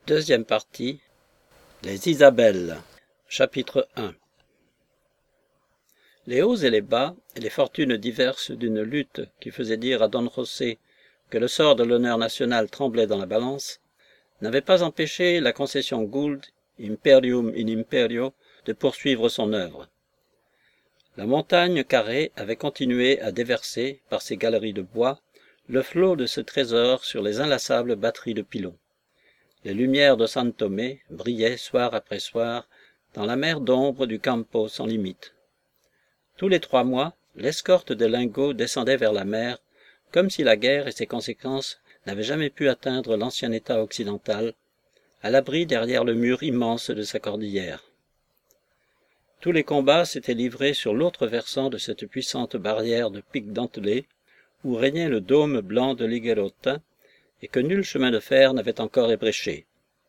Deuxième partie. Les Isabelles. Chapitre 1. Les hauts et les bas, et les fortunes diverses d'une lutte qui faisait dire à Don José que le sort de l'honneur national tremblait dans la balance, n'avaient pas empêché la concession Gould, imperium in imperio, de poursuivre son œuvre. La montagne carrée avait continué à déverser, par ses galeries de bois, le flot de ce trésor sur les inlassables batteries de pylons. Les lumières de San Thomé brillaient soir après soir dans la mer d'ombre du Campo sans limite. Tous les 3 mois, l'escorte de lingots descendait vers la mer, comme si la guerre et ses conséquences n'avaient jamais pu atteindre l'ancien État occidental, à l'abri derrière le mur immense de sa cordillère. Tous les combats s'étaient livrés sur l'autre versant de cette puissante barrière de pics dentelés, où régnait le dôme blanc de l'Higuerota, et que nul chemin de fer n'avait encore ébréché.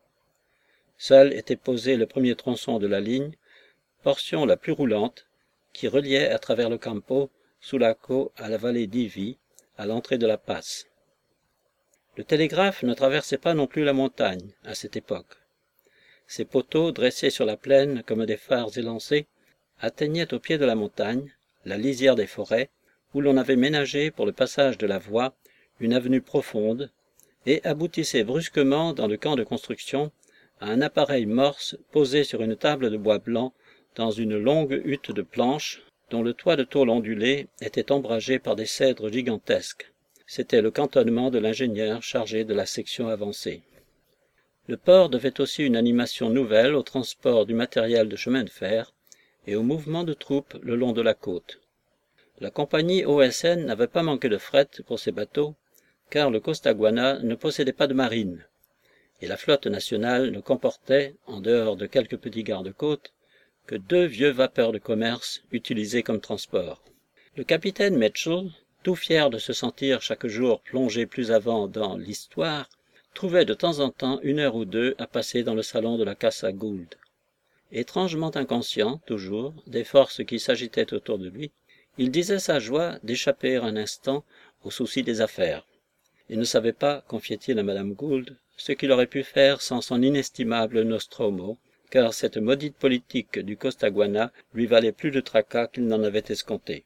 Seul était posé le premier tronçon de la ligne, portion la plus roulante, qui reliait à travers le Campo, Sulaco à la vallée d'Ivi, à l'entrée de la passe. Le télégraphe ne traversait pas non plus la montagne, à cette époque. Ses poteaux, dressés sur la plaine comme des phares élancés, atteignaient au pied de la montagne, la lisière des forêts, où l'on avait ménagé pour le passage de la voie une avenue profonde, et aboutissait brusquement dans le camp de construction à un appareil morse posé sur une table de bois blanc dans une longue hutte de planches dont le toit de tôle ondulé était ombragé par des cèdres gigantesques. C'était le cantonnement de l'ingénieur chargé de la section avancée. Le port devait aussi une animation nouvelle au transport du matériel de chemin de fer et au mouvement de troupes le long de la côte. La compagnie OSN n'avait pas manqué de fret pour ses bateaux, car le Costaguana ne possédait pas de marine, et la flotte nationale ne comportait, en dehors de quelques petits garde-côtes, que 2 vieux vapeurs de commerce utilisés comme transport. Le capitaine Mitchell, tout fier de se sentir chaque jour plongé plus avant dans l'histoire, trouvait de temps en temps 1 heure ou 2 à passer dans le salon de la Casa Gould. Étrangement inconscient, toujours, des forces qui s'agitaient autour de lui, il disait sa joie d'échapper un instant aux soucis des affaires. Il ne savait pas, confiait-il à Madame Gould, ce qu'il aurait pu faire sans son inestimable Nostromo, car cette maudite politique du Costaguana lui valait plus de tracas qu'il n'en avait escompté.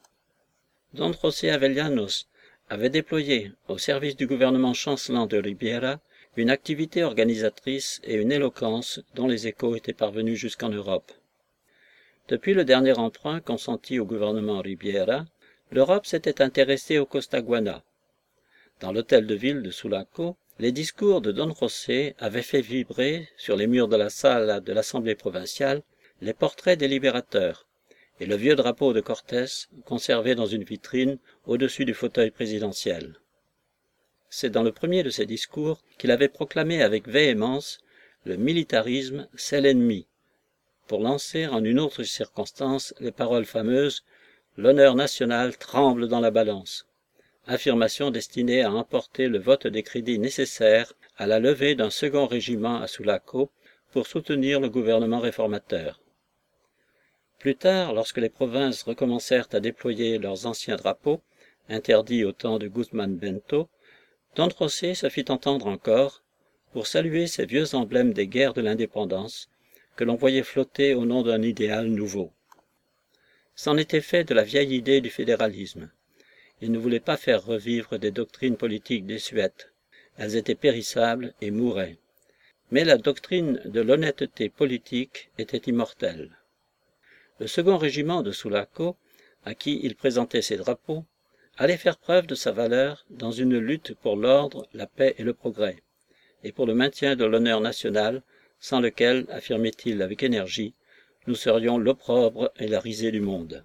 Don José Avellanos avait déployé, au service du gouvernement chancelant de Ribiera, une activité organisatrice et une éloquence dont les échos étaient parvenus jusqu'en Europe. Depuis le dernier emprunt consenti au gouvernement Ribiera, l'Europe s'était intéressée au Costaguana. Dans l'hôtel de ville de Sulaco, les discours de Don José avaient fait vibrer, sur les murs de la salle de l'Assemblée provinciale, les portraits des libérateurs, et le vieux drapeau de Cortés, conservé dans une vitrine au-dessus du fauteuil présidentiel. C'est dans le premier de ses discours qu'il avait proclamé avec véhémence « Le militarisme, c'est l'ennemi », pour lancer en une autre circonstance les paroles fameuses « L'honneur national tremble dans la balance », affirmation destinée à emporter le vote des crédits nécessaires à la levée d'un second régiment à Sulaco pour soutenir le gouvernement réformateur. Plus tard, lorsque les provinces recommencèrent à déployer leurs anciens drapeaux, interdits au temps de Guzman Bento, Don José se fit entendre encore pour saluer ces vieux emblèmes des guerres de l'indépendance que l'on voyait flotter au nom d'un idéal nouveau. C'en était fait de la vieille idée du fédéralisme. Il ne voulait pas faire revivre des doctrines politiques désuètes. Elles étaient périssables et mouraient. Mais la doctrine de l'honnêteté politique était immortelle. Le second régiment de Sulaco, à qui il présentait ses drapeaux, allait faire preuve de sa valeur dans une lutte pour l'ordre, la paix et le progrès, et pour le maintien de l'honneur national, sans lequel, affirmait-il avec énergie, nous serions l'opprobre et la risée du monde.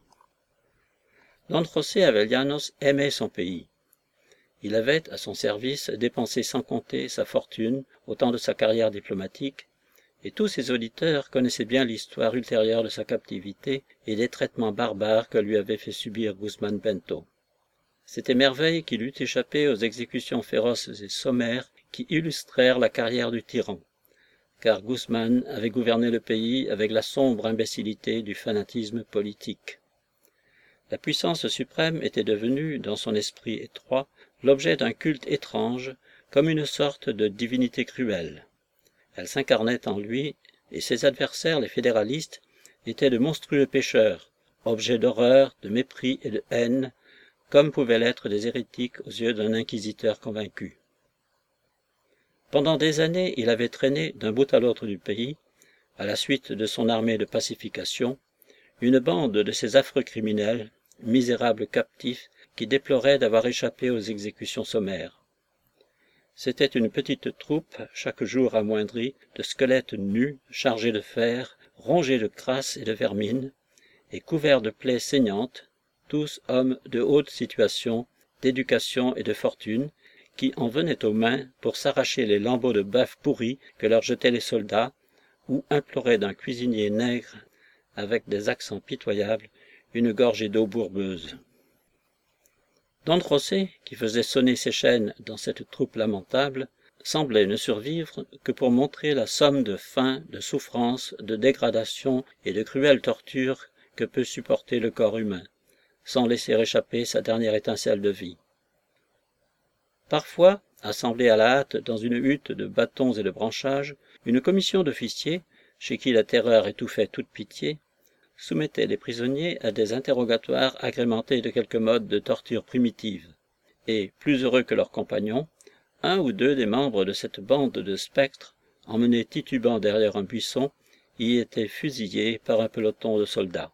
Don José Avellanos aimait son pays. Il avait, à son service, dépensé sans compter sa fortune au temps de sa carrière diplomatique, et tous ses auditeurs connaissaient bien l'histoire ultérieure de sa captivité et des traitements barbares que lui avait fait subir Guzman Bento. C'était merveille qu'il eût échappé aux exécutions féroces et sommaires qui illustrèrent la carrière du tyran, car Guzman avait gouverné le pays avec la sombre imbécilité du fanatisme politique. La puissance suprême était devenue, dans son esprit étroit, l'objet d'un culte étrange, comme une sorte de divinité cruelle. Elle s'incarnait en lui, et ses adversaires, les fédéralistes, étaient de monstrueux pécheurs, objets d'horreur, de mépris et de haine, comme pouvaient l'être des hérétiques aux yeux d'un inquisiteur convaincu. Pendant des années, il avait traîné d'un bout à l'autre du pays, à la suite de son armée de pacification, une bande de ces affreux criminels, misérables captifs, qui déploraient d'avoir échappé aux exécutions sommaires. C'était une petite troupe, chaque jour amoindrie, de squelettes nus, chargés de fer, rongés de crasse et de vermine, et couverts de plaies saignantes, tous hommes de haute situation, d'éducation et de fortune, qui en venaient aux mains pour s'arracher les lambeaux de bœuf pourris que leur jetaient les soldats, ou imploraient d'un cuisinier nègre, avec des accents pitoyables, une gorgée d'eau bourbeuse. Don José, qui faisait sonner ses chaînes dans cette troupe lamentable, semblait ne survivre que pour montrer la somme de faim, de souffrance, de dégradation et de cruelles tortures que peut supporter le corps humain, sans laisser échapper sa dernière étincelle de vie. Parfois, assemblée à la hâte dans une hutte de bâtons et de branchages, une commission d'officiers, chez qui la terreur étouffait toute pitié, soumettait les prisonniers à des interrogatoires agrémentés de quelques modes de torture primitive, et, plus heureux que leurs compagnons, un ou deux des membres de cette bande de spectres, emmenés titubants derrière un buisson, y étaient fusillés par un peloton de soldats.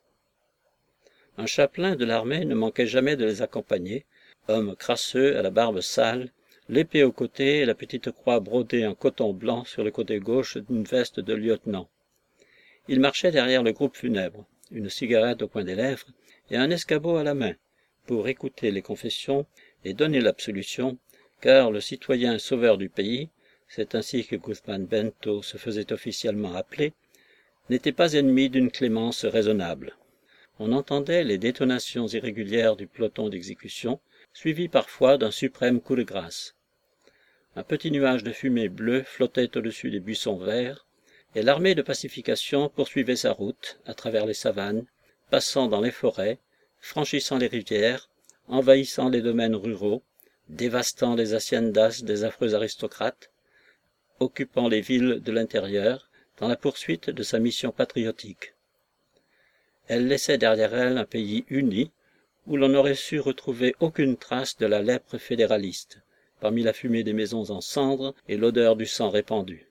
Un chapelain de l'armée ne manquait jamais de les accompagner, homme crasseux à la barbe sale, l'épée au côté et la petite croix brodée en coton blanc sur le côté gauche d'une veste de lieutenant. Il marchait derrière le groupe funèbre, une cigarette au coin des lèvres et un escabeau à la main, pour écouter les confessions et donner l'absolution, car le citoyen sauveur du pays, c'est ainsi que Guzman Bento se faisait officiellement appeler, n'était pas ennemi d'une clémence raisonnable. On entendait les détonations irrégulières du peloton d'exécution, suivies parfois d'un suprême coup de grâce. Un petit nuage de fumée bleue flottait au-dessus des buissons verts, et l'armée de pacification poursuivait sa route à travers les savanes, passant dans les forêts, franchissant les rivières, envahissant les domaines ruraux, dévastant les haciendas des affreux aristocrates, occupant les villes de l'intérieur, dans la poursuite de sa mission patriotique. Elle laissait derrière elle un pays uni, où l'on n'aurait su retrouver aucune trace de la lèpre fédéraliste, parmi la fumée des maisons en cendres et l'odeur du sang répandu.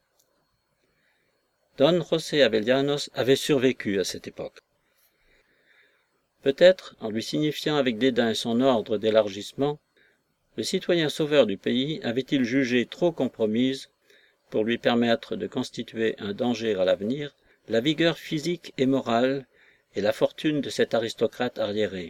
Don José Avellanos avait survécu à cette époque. Peut-être, en lui signifiant avec dédain son ordre d'élargissement, le citoyen sauveur du pays avait-il jugé trop compromise, pour lui permettre de constituer un danger à l'avenir, la vigueur physique et morale et la fortune de cet aristocrate arriéré.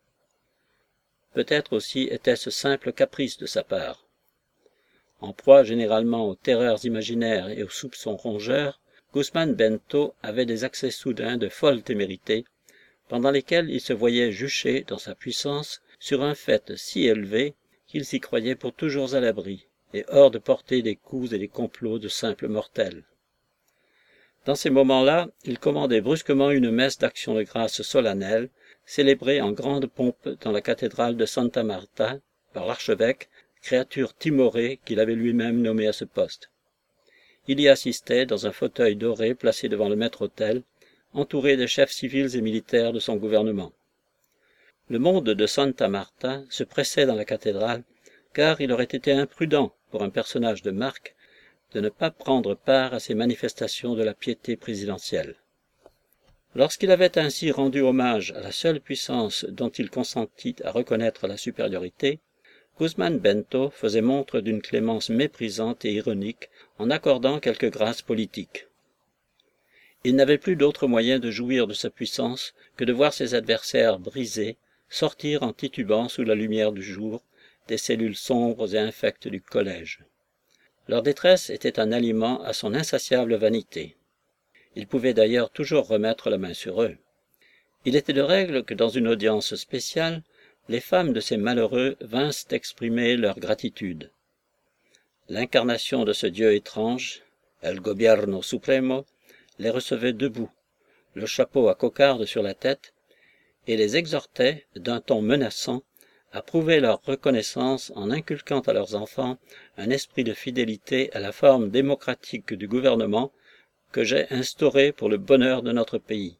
Peut-être aussi était-ce simple caprice de sa part. En proie généralement aux terreurs imaginaires et aux soupçons rongeurs, Guzman Bento avait des accès soudains de folle témérité, pendant lesquels il se voyait juché dans sa puissance sur un fait si élevé qu'il s'y croyait pour toujours à l'abri, et hors de portée des coups et des complots de simples mortels. Dans ces moments-là, il commandait brusquement une messe d'action de grâce solennelle, célébrée en grande pompe dans la cathédrale de Santa Marta par l'archevêque, créature timorée qu'il avait lui-même nommée à ce poste. Il y assistait dans un fauteuil doré placé devant le maître-autel, entouré des chefs civils et militaires de son gouvernement. Le monde de Santa Marta se pressait dans la cathédrale, car il aurait été imprudent pour un personnage de marque de ne pas prendre part à ces manifestations de la piété présidentielle. Lorsqu'il avait ainsi rendu hommage à la seule puissance dont il consentit à reconnaître la supériorité, Guzman Bento faisait montre d'une clémence méprisante et ironique en accordant quelques grâces politiques. Il n'avait plus d'autre moyen de jouir de sa puissance que de voir ses adversaires brisés, sortir en titubant sous la lumière du jour des cellules sombres et infectes du collège. Leur détresse était un aliment à son insatiable vanité. Il pouvait d'ailleurs toujours remettre la main sur eux. Il était de règle que dans une audience spéciale, les femmes de ces malheureux vinssent exprimer leur gratitude. L'incarnation de ce Dieu étrange, El Gobierno Supremo, les recevait debout, le chapeau à cocarde sur la tête, et les exhortait, d'un ton menaçant, à prouver leur reconnaissance en inculquant à leurs enfants un esprit de fidélité à la forme démocratique du gouvernement que j'ai instauré pour le bonheur de notre pays.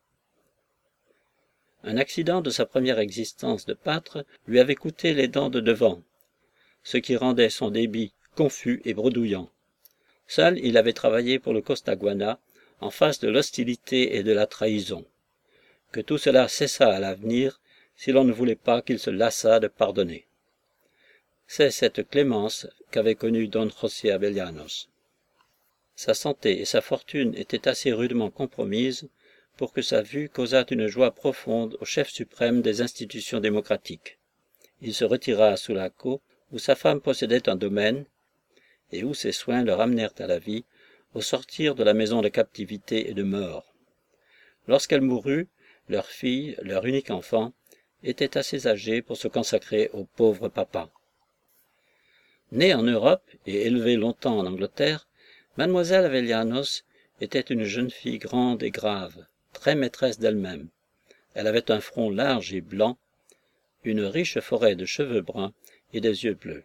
Un accident de sa première existence de pâtre lui avait coûté les dents de devant, ce qui rendait son débit confus et bredouillant. Seul il avait travaillé pour le Costaguana, en face de l'hostilité et de la trahison. Que tout cela cessât à l'avenir, si l'on ne voulait pas qu'il se lassât de pardonner. C'est cette clémence qu'avait connue Don José Avellanos. Sa santé et sa fortune étaient assez rudement compromises pour que sa vue causât une joie profonde au chef suprême des institutions démocratiques. Il se retira à Sulaco, où sa femme possédait un domaine, et où ses soins le ramenèrent à la vie, au sortir de la maison de captivité et de mort. Lorsqu'elle mourut, leur fille, leur unique enfant, était assez âgée pour se consacrer au pauvre papa. Née en Europe et élevée longtemps en Angleterre, mademoiselle Avellanos était une jeune fille grande et grave, très maîtresse d'elle-même. Elle avait un front large et blanc, une riche forêt de cheveux bruns et des yeux bleus.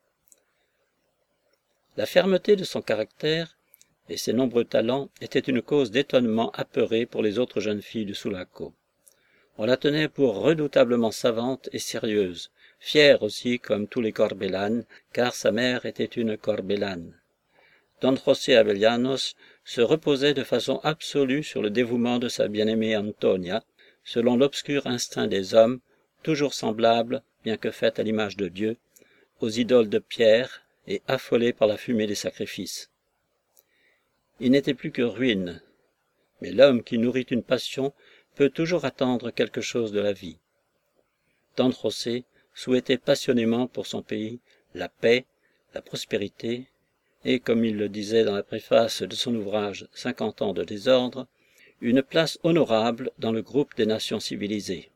La fermeté de son caractère et ses nombreux talents étaient une cause d'étonnement apeuré pour les autres jeunes filles de Sulaco. On la tenait pour redoutablement savante et sérieuse, fière aussi comme tous les Corbellanes, car sa mère était une Corbellane. Don José Avellanos se reposait de façon absolue sur le dévouement de sa bien-aimée Antonia, selon l'obscur instinct des hommes, toujours semblable, bien que fait à l'image de Dieu, aux idoles de pierre et affolés par la fumée des sacrifices. Il n'était plus que ruine, mais l'homme qui nourrit une passion peut toujours attendre quelque chose de la vie. Don José souhaitait passionnément pour son pays la paix, la prospérité, et, comme il le disait dans la préface de son ouvrage « 50 ans de désordre », une place honorable dans le groupe des nations civilisées.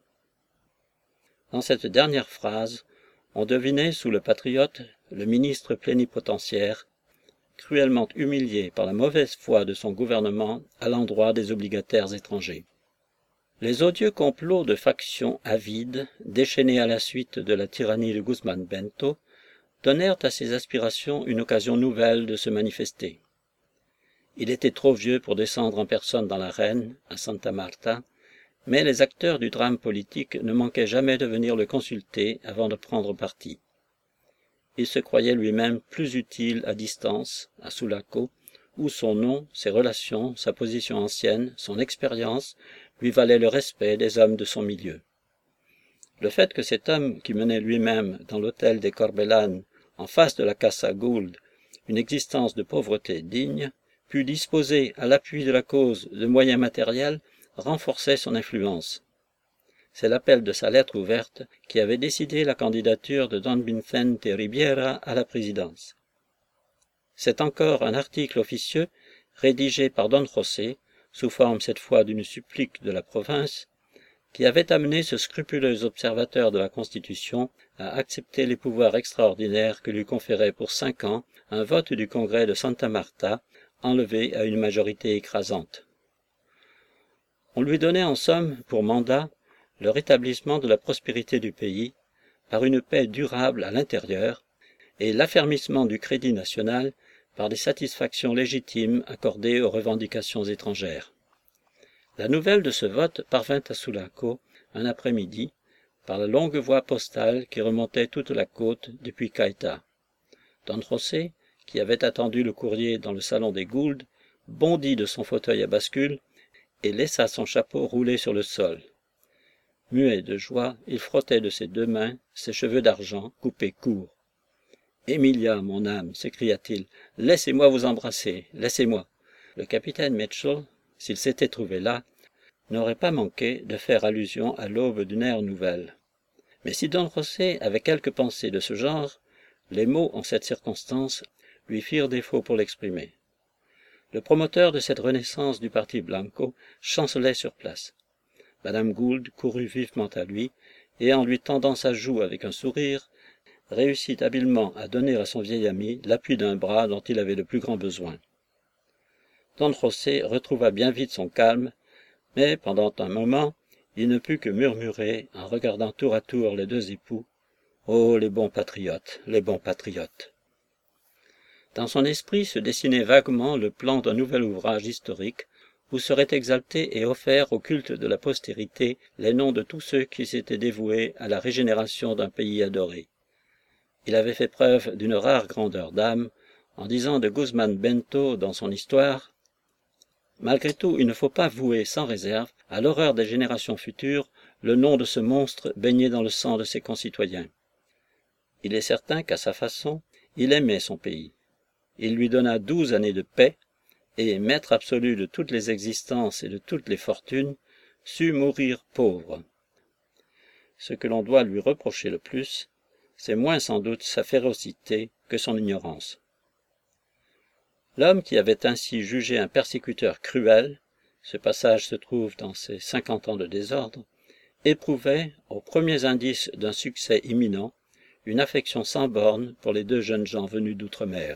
Dans cette dernière phrase, on devinait sous le patriote le ministre plénipotentiaire, cruellement humilié par la mauvaise foi de son gouvernement à l'endroit des obligataires étrangers. Les odieux complots de factions avides, déchaînés à la suite de la tyrannie de Guzman Bento, donnèrent à ses aspirations une occasion nouvelle de se manifester. Il était trop vieux pour descendre en personne dans l'arène, à Santa Marta, mais les acteurs du drame politique ne manquaient jamais de venir le consulter avant de prendre parti. Il se croyait lui-même plus utile à distance, à Sulaco, où son nom, ses relations, sa position ancienne, son expérience lui valaient le respect des hommes de son milieu. Le fait que cet homme qui menait lui-même dans l'hôtel des Corbellanes, en face de la Casa Gould, une existence de pauvreté digne, pût disposer à l'appui de la cause de moyens matériels, renforçait son influence. C'est l'appel de sa lettre ouverte qui avait décidé la candidature de Don Vicente Ribiera à la présidence. C'est encore un article officieux, rédigé par Don José, sous forme cette fois d'une supplique de la province, qui avait amené ce scrupuleux observateur de la Constitution à accepter les pouvoirs extraordinaires que lui conférait pour 5 ans un vote du Congrès de Santa Marta, enlevé à une majorité écrasante. On lui donnait en somme pour mandat le rétablissement de la prospérité du pays par une paix durable à l'intérieur et l'affermissement du crédit national par des satisfactions légitimes accordées aux revendications étrangères. La nouvelle de ce vote parvint à Sulaco un après-midi par la longue voie postale qui remontait toute la côte depuis Caïta. Don José, qui avait attendu le courrier dans le salon des Gould, bondit de son fauteuil à bascule et laissa son chapeau rouler sur le sol. Muet de joie, il frottait de ses 2 mains ses cheveux d'argent coupés courts. « Emilia, mon âme, s'écria-t-il, laissez-moi vous embrasser, laissez-moi. » Le capitaine Mitchell, s'il s'était trouvé là, n'aurait pas manqué de faire allusion à l'aube d'une ère nouvelle. Mais si Don José avait quelque pensée de ce genre, les mots, en cette circonstance, lui firent défaut pour l'exprimer. Le promoteur de cette renaissance du parti Blanco chancelait sur place. Madame Gould courut vivement à lui, et en lui tendant sa joue avec un sourire, réussit habilement à donner à son vieil ami l'appui d'un bras dont il avait le plus grand besoin. Don José retrouva bien vite son calme, mais pendant un moment, il ne put que murmurer, en regardant tour à tour les 2 époux, Oh, les bons patriotes, les bons patriotes. Dans son esprit se dessinait vaguement le plan d'un nouvel ouvrage historique où seraient exaltés et offerts au culte de la postérité les noms de tous ceux qui s'étaient dévoués à la régénération d'un pays adoré. Il avait fait preuve d'une rare grandeur d'âme en disant de Guzman Bento dans son histoire « Malgré tout, il ne faut pas vouer sans réserve à l'horreur des générations futures le nom de ce monstre baigné dans le sang de ses concitoyens. Il est certain qu'à sa façon, il aimait son pays. Il lui donna 12 années de paix, et, maître absolu de toutes les existences et de toutes les fortunes, sut mourir pauvre. Ce que l'on doit lui reprocher le plus, c'est moins sans doute sa férocité que son ignorance. L'homme qui avait ainsi jugé un persécuteur cruel, ce passage se trouve dans ses 50 ans de désordre, éprouvait, aux premiers indices d'un succès imminent, une affection sans bornes pour les deux jeunes gens venus d'outre-mer.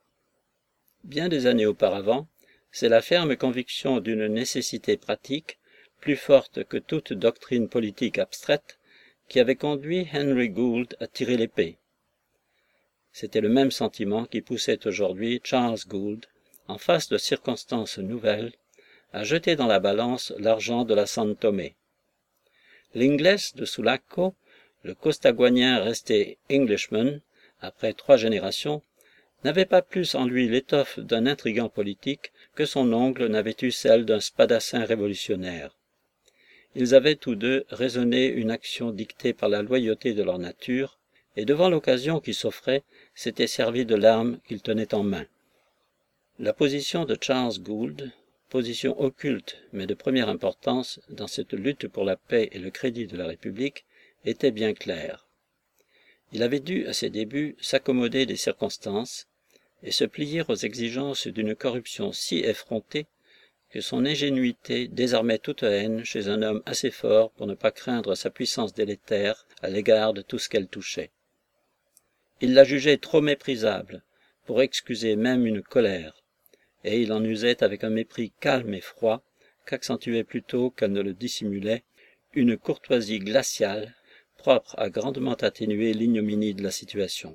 Bien des années auparavant, c'est la ferme conviction d'une nécessité pratique, plus forte que toute doctrine politique abstraite, qui avait conduit Henry Gould à tirer l'épée. C'était le même sentiment qui poussait aujourd'hui Charles Gould, en face de circonstances nouvelles, à jeter dans la balance l'argent de la San Thomé. L'Inglés de Sulaco, le costaguanien resté Englishman, après 3 générations, n'avait pas plus en lui l'étoffe d'un intrigant politique que son oncle n'avait eu celle d'un spadassin révolutionnaire. Ils avaient tous deux raisonné une action dictée par la loyauté de leur nature, et devant l'occasion qui s'offrait, s'étaient servis de l'arme qu'ils tenaient en main. La position de Charles Gould, position occulte mais de première importance dans cette lutte pour la paix et le crédit de la République, était bien claire. Il avait dû, à ses débuts, s'accommoder des circonstances et se plier aux exigences d'une corruption si effrontée que son ingénuité désarmait toute haine chez un homme assez fort pour ne pas craindre sa puissance délétère à l'égard de tout ce qu'elle touchait. Il la jugeait trop méprisable pour excuser même une colère, et il en usait avec un mépris calme et froid qu'accentuait plutôt qu'elle ne le dissimulait une courtoisie glaciale propre à grandement atténuer l'ignominie de la situation.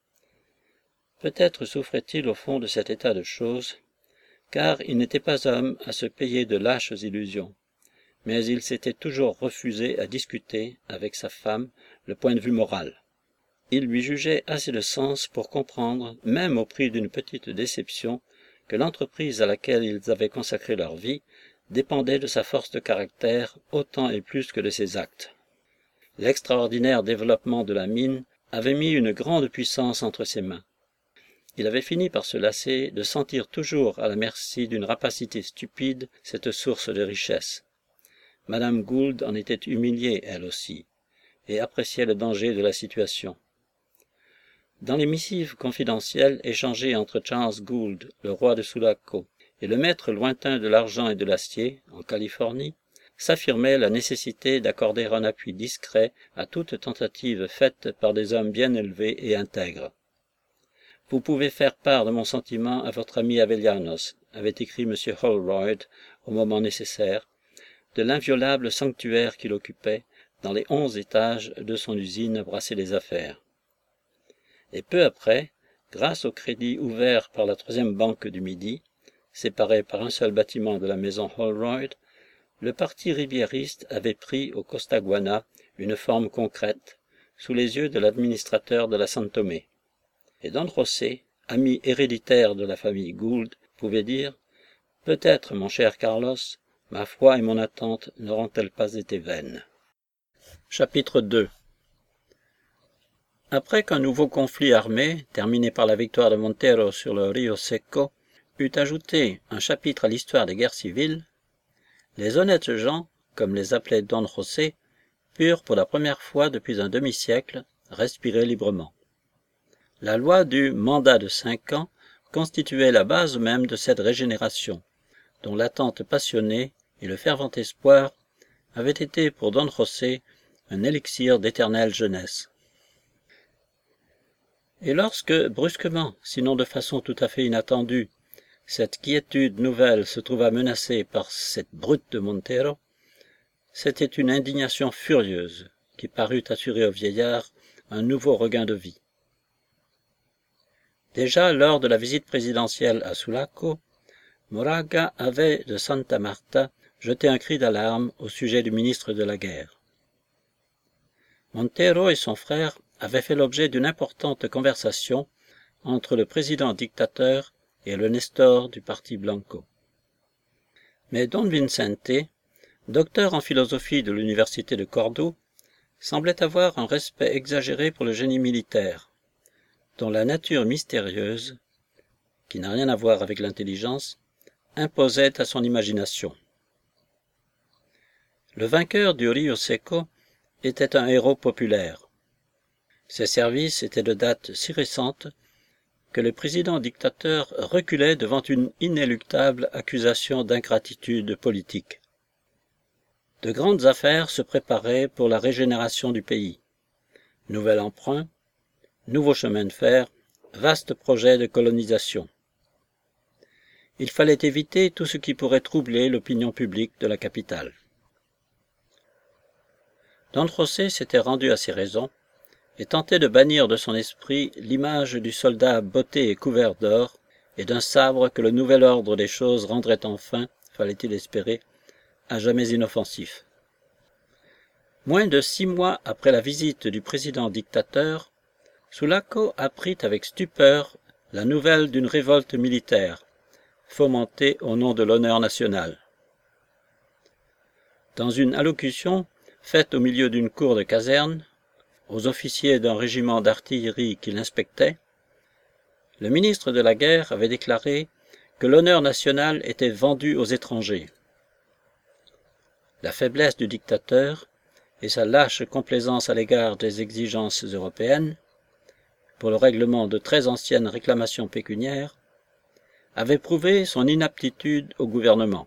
Peut-être souffrait-il au fond de cet état de choses, car il n'était pas homme à se payer de lâches illusions, mais il s'était toujours refusé à discuter avec sa femme le point de vue moral. Il lui jugeait assez de sens pour comprendre, même au prix d'une petite déception, que l'entreprise à laquelle ils avaient consacré leur vie dépendait de sa force de caractère autant et plus que de ses actes. L'extraordinaire développement de la mine avait mis une grande puissance entre ses mains. Il avait fini par se lasser de sentir toujours à la merci d'une rapacité stupide cette source de richesse. Madame Gould en était humiliée, elle aussi, et appréciait le danger de la situation. Dans les missives confidentielles échangées entre Charles Gould, le roi de Sulaco, et le maître lointain de l'argent et de l'acier, en Californie, s'affirmait la nécessité d'accorder un appui discret à toute tentative faite par des hommes bien élevés et intègres. « Vous pouvez faire part de mon sentiment à votre ami Avellanos », avait écrit M. Holroyd au moment nécessaire, de l'inviolable sanctuaire qu'il occupait dans les 11 étages de son usine à brasser les affaires. Et peu après, grâce au crédit ouvert par la 3e banque du Midi, séparée par un seul bâtiment de la maison Holroyd, le parti riviériste avait pris au Costaguana une forme concrète, sous les yeux de l'administrateur de la San Thomé. Et Don José, ami héréditaire de la famille Gould, pouvait dire « Peut-être, mon cher Carlos, ma foi et mon attente n'auront-elles pas été vaines. » Chapitre 2. Après qu'un nouveau conflit armé, terminé par la victoire de Montero sur le Rio Seco, eut ajouté un chapitre à l'histoire des guerres civiles, les honnêtes gens, comme les appelait Don José, purent pour la première fois depuis un demi-siècle respirer librement. La loi du mandat de 5 ans constituait la base même de cette régénération, dont l'attente passionnée et le fervent espoir avaient été pour Don José un élixir d'éternelle jeunesse. Et lorsque, brusquement, sinon de façon tout à fait inattendue, cette quiétude nouvelle se trouva menacée par cette brute de Montero, c'était une indignation furieuse qui parut assurer au vieillard un nouveau regain de vie. Déjà lors de la visite présidentielle à Sulaco, Moraga avait, de Santa Marta, jeté un cri d'alarme au sujet du ministre de la Guerre. Montero et son frère avaient fait l'objet d'une importante conversation entre le président dictateur et le Nestor du Parti Blanco. Mais Don Vicente, docteur en philosophie de l'université de Cordoue, semblait avoir un respect exagéré pour le génie militaire, dont la nature mystérieuse, qui n'a rien à voir avec l'intelligence, imposait à son imagination. Le vainqueur du Rio Seco était un héros populaire. Ses services étaient de date si récente que le président dictateur reculait devant une inéluctable accusation d'ingratitude politique. De grandes affaires se préparaient pour la régénération du pays. Nouvel emprunt, nouveau chemin de fer, vaste projet de colonisation. Il fallait éviter tout ce qui pourrait troubler l'opinion publique de la capitale. Don José s'était rendu à ses raisons et tentait de bannir de son esprit l'image du soldat botté et couvert d'or et d'un sabre que le nouvel ordre des choses rendrait enfin, fallait-il espérer, à jamais inoffensif. Moins de 6 mois après la visite du président dictateur, Sulaco apprit avec stupeur la nouvelle d'une révolte militaire, fomentée au nom de l'honneur national. Dans une allocution faite au milieu d'une cour de caserne, aux officiers d'un régiment d'artillerie qui l'inspectait, le ministre de la Guerre avait déclaré que l'honneur national était vendu aux étrangers. La faiblesse du dictateur et sa lâche complaisance à l'égard des exigences européennes, pour le règlement de très anciennes réclamations pécuniaires, avaient prouvé son inaptitude au gouvernement.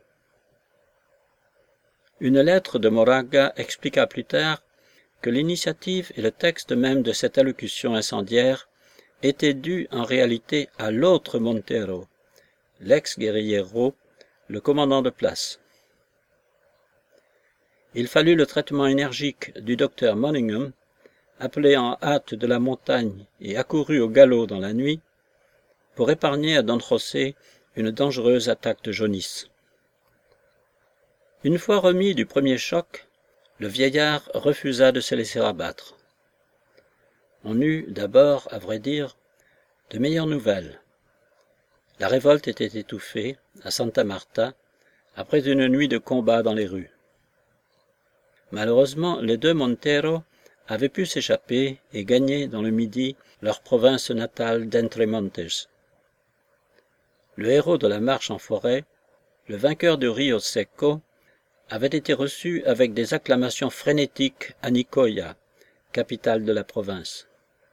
Une lettre de Moraga expliqua plus tard que l'initiative et le texte même de cette allocution incendiaire étaient dus en réalité à l'autre Montero, l'ex-guerrillero, le commandant de place. Il fallut le traitement énergique du docteur Monningham, appelé en hâte de la montagne et accouru au galop dans la nuit, pour épargner à Don José une dangereuse attaque de jaunisse. Une fois remis du premier choc, le vieillard refusa de se laisser abattre. On eut d'abord, à vrai dire, de meilleures nouvelles. La révolte était étouffée, à Santa Marta, après une nuit de combat dans les rues. Malheureusement, les deux Montero avaient pu s'échapper et gagner dans le Midi leur province natale d'Entre Montes. Le héros de la marche en forêt, le vainqueur du Rio Seco, avait été reçu avec des acclamations frénétiques à Nicoya, capitale de la province.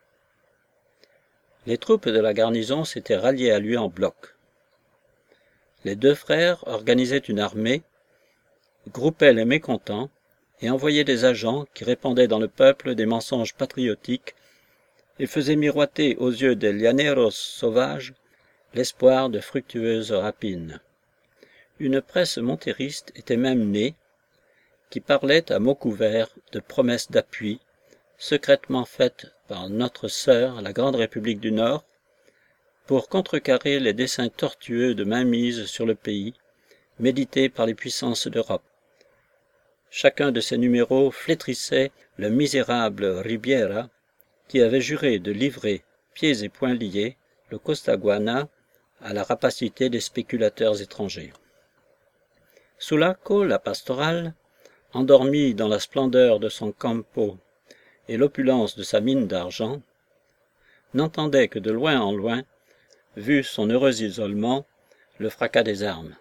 Les troupes de la garnison s'étaient ralliées à lui en bloc. Les deux frères organisaient une armée, groupaient les mécontents et envoyaient des agents qui répandaient dans le peuple des mensonges patriotiques et faisaient miroiter aux yeux des llaneros sauvages l'espoir de fructueuses rapines. Une presse montériste était même née, qui parlait à mots couverts de promesses d'appui, secrètement faites par notre sœur, la Grande République du Nord, pour contrecarrer les desseins tortueux de mainmise sur le pays, médités par les puissances d'Europe. Chacun de ces numéros flétrissait le misérable Ribiera, qui avait juré de livrer, pieds et poings liés, le Costaguana à la rapacité des spéculateurs étrangers. Sulaco, la pastorale, endormie dans la splendeur de son campo et l'opulence de sa mine d'argent, n'entendait que de loin en loin, vu son heureux isolement, le fracas des armes.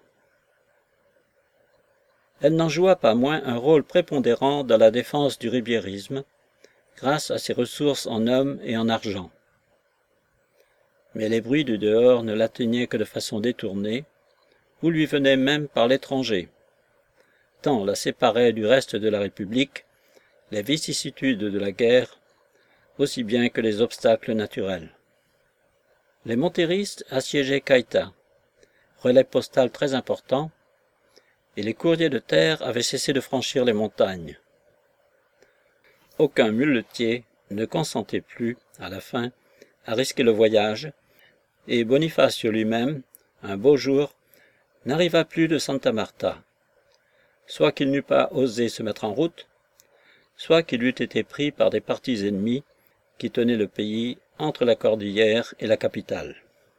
Elle n'en joua pas moins un rôle prépondérant dans la défense du ribiérisme, grâce à ses ressources en hommes et en argent. Mais les bruits du dehors ne l'atteignaient que de façon détournée, ou lui venaient même par l'étranger, tant la séparaient du reste de la République les vicissitudes de la guerre, aussi bien que les obstacles naturels. Les montéristes assiégeaient Caïta, relais postal très important, et les courriers de terre avaient cessé de franchir les montagnes. Aucun muletier ne consentait plus, à la fin, à risquer le voyage, et Bonifacio lui-même, un beau jour, n'arriva plus de Santa Marta, soit qu'il n'eût pas osé se mettre en route, soit qu'il eût été pris par des partis ennemis qui tenaient le pays entre la cordillère et la capitale.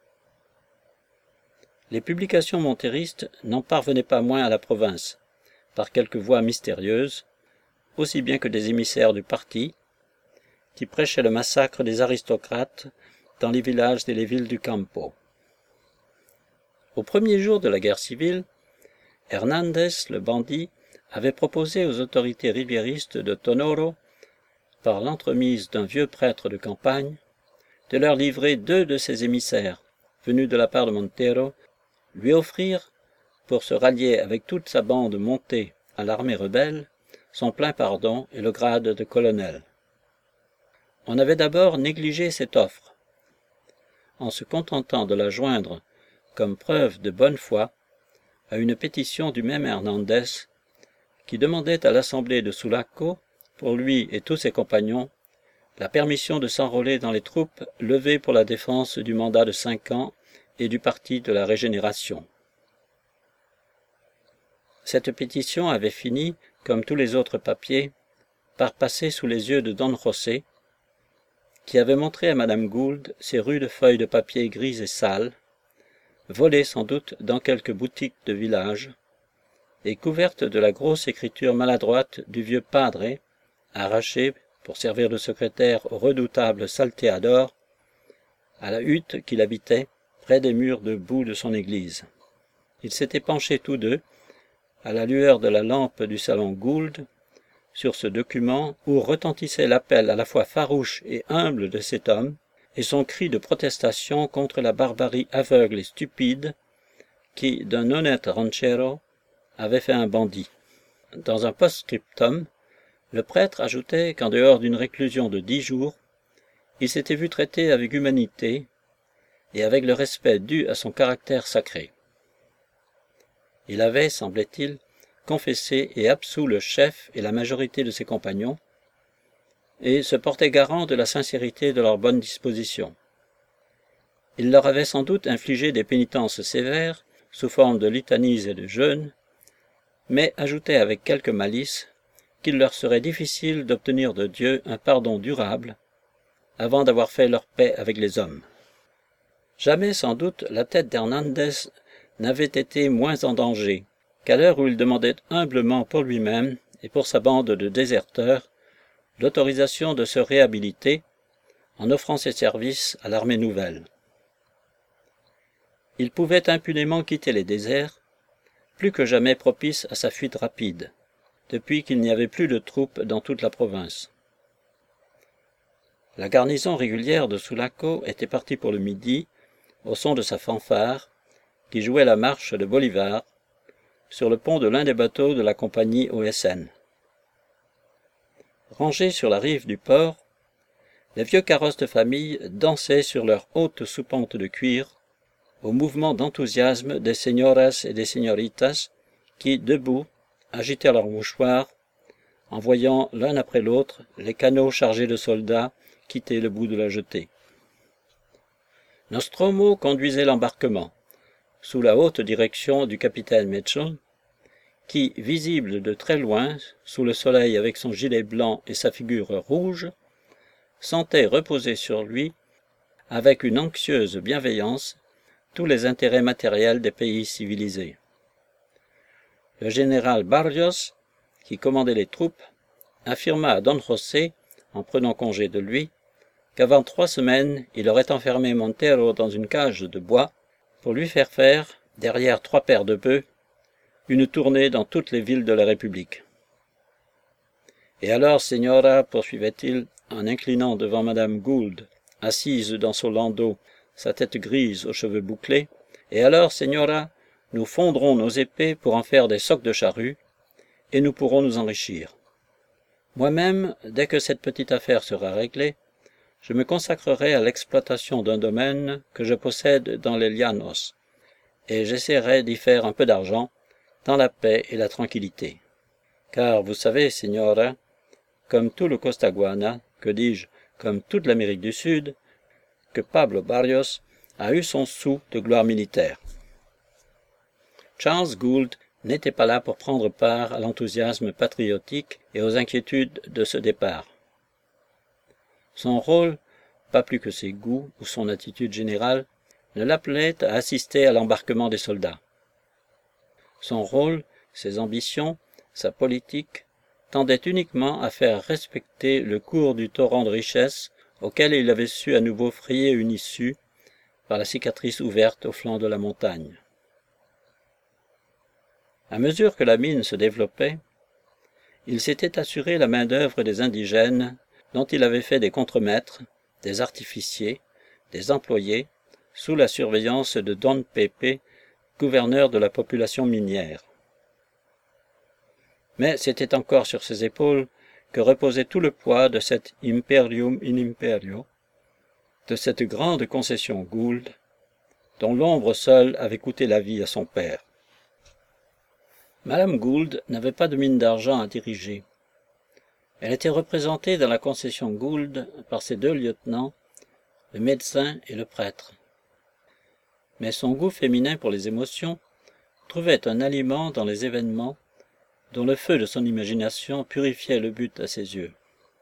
Les publications montéristes n'en parvenaient pas moins à la province, par quelques voies mystérieuses, aussi bien que des émissaires du parti, qui prêchaient le massacre des aristocrates dans les villages et les villes du Campo. Au premier jour de la guerre civile, Hernandez, le bandit, avait proposé aux autorités riviéristes de Tonoro, par l'entremise d'un vieux prêtre de campagne, de leur livrer 2 de ses émissaires, venus de la part de Montero, lui offrir, pour se rallier avec toute sa bande montée à l'armée rebelle, son plein pardon et le grade de colonel. On avait d'abord négligé cette offre, en se contentant de la joindre comme preuve de bonne foi à une pétition du même Hernandez qui demandait à l'assemblée de Sulaco, pour lui et tous ses compagnons, la permission de s'enrôler dans les troupes levées pour la défense du mandat de 5 ans et du parti de la Régénération. Cette pétition avait fini, comme tous les autres papiers, par passer sous les yeux de Don José, qui avait montré à Madame Gould ces rudes feuilles de papier grises et sales, volées sans doute dans quelque boutique de village, et couvertes de la grosse écriture maladroite du vieux padre, arraché pour servir de secrétaire au redoutable Salteador, à la hutte qu'il habitait, près des murs de boue de son église. Ils s'étaient penchés tous deux, à la lueur de la lampe du salon Gould, sur ce document où retentissait l'appel à la fois farouche et humble de cet homme, et son cri de protestation contre la barbarie aveugle et stupide qui, d'un honnête ranchero, avait fait un bandit. Dans un post-scriptum, le prêtre ajoutait qu'en dehors d'une réclusion de 10 jours, il s'était vu traiter avec humanité et avec le respect dû à son caractère sacré. Il avait, semblait-il, confessé et absous le chef et la majorité de ses compagnons, et se portait garant de la sincérité de leurs bonnes dispositions. Il leur avait sans doute infligé des pénitences sévères, sous forme de litanies et de jeûnes, mais ajoutait avec quelque malice qu'il leur serait difficile d'obtenir de Dieu un pardon durable, avant d'avoir fait leur paix avec les hommes. Jamais sans doute la tête d'Hernandez n'avait été moins en danger, qu'à l'heure où il demandait humblement pour lui-même et pour sa bande de déserteurs l'autorisation de se réhabiliter en offrant ses services à l'armée nouvelle. Il pouvait impunément quitter les déserts, plus que jamais propice à sa fuite rapide, depuis qu'il n'y avait plus de troupes dans toute la province. La garnison régulière de Sulaco était partie pour le midi, au son de sa fanfare, qui jouait la marche de Bolivar, sur le pont de l'un des bateaux de la compagnie OSN. Rangés sur la rive du port, les vieux carrosses de famille dansaient sur leurs hautes soupentes de cuir, au mouvement d'enthousiasme des señoras et des señoritas qui, debout, agitaient leurs mouchoirs, en voyant l'un après l'autre les canots chargés de soldats quitter le bout de la jetée. Nostromo conduisait l'embarquement, sous la haute direction du capitaine Mitchell, qui, visible de très loin, sous le soleil avec son gilet blanc et sa figure rouge, sentait reposer sur lui, avec une anxieuse bienveillance, tous les intérêts matériels des pays civilisés. Le général Barrios, qui commandait les troupes, affirma à Don José, en prenant congé de lui, qu'avant 3 semaines, il aurait enfermé Montero dans une cage de bois pour lui faire, derrière 3 paires de bœufs, une tournée dans toutes les villes de la République. Et alors, Señora, poursuivait-il, en inclinant devant Madame Gould, assise dans son landau, sa tête grise aux cheveux bouclés, et alors, Señora, nous fondrons nos épées pour en faire des socs de charrue, et nous pourrons nous enrichir. Moi-même, dès que cette petite affaire sera réglée, je me consacrerai à l'exploitation d'un domaine que je possède dans les Llanos, et j'essaierai d'y faire un peu d'argent, dans la paix et la tranquillité. Car vous savez, Señora, comme tout le Costaguana, que dis-je, comme toute l'Amérique du Sud, que Pablo Barrios a eu son sou de gloire militaire. Charles Gould n'était pas là pour prendre part à l'enthousiasme patriotique et aux inquiétudes de ce départ. Son rôle, pas plus que ses goûts ou son attitude générale, ne l'appelait à assister à l'embarquement des soldats. Son rôle, ses ambitions, sa politique, tendaient uniquement à faire respecter le cours du torrent de richesse auquel il avait su à nouveau frayer une issue par la cicatrice ouverte au flanc de la montagne. À mesure que la mine se développait, il s'était assuré la main-d'œuvre des indigènes dont il avait fait des contremaîtres, des artificiers, des employés, sous la surveillance de Don Pepe, gouverneur de la population minière. Mais c'était encore sur ses épaules que reposait tout le poids de cet imperium in imperio, de cette grande concession Gould, dont l'ombre seule avait coûté la vie à son père. Madame Gould n'avait pas de mine d'argent à diriger. Elle était représentée dans la concession Gould par ses 2 lieutenants, le médecin et le prêtre. Mais son goût féminin pour les émotions trouvait un aliment dans les événements dont le feu de son imagination purifiait le but à ses yeux.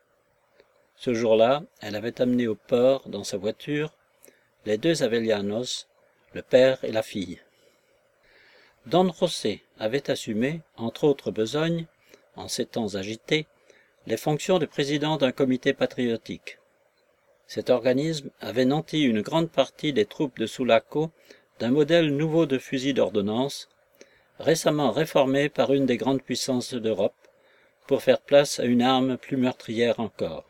Ce jour-là, elle avait amené au port, dans sa voiture, les 2 Avellanos, le père et la fille. Don José avait assumé, entre autres besognes, en ces temps agités, les fonctions de président d'un comité patriotique. Cet organisme avait nanti une grande partie des troupes de Sulaco d'un modèle nouveau de fusil d'ordonnance, récemment réformé par une des grandes puissances d'Europe, pour faire place à une arme plus meurtrière encore.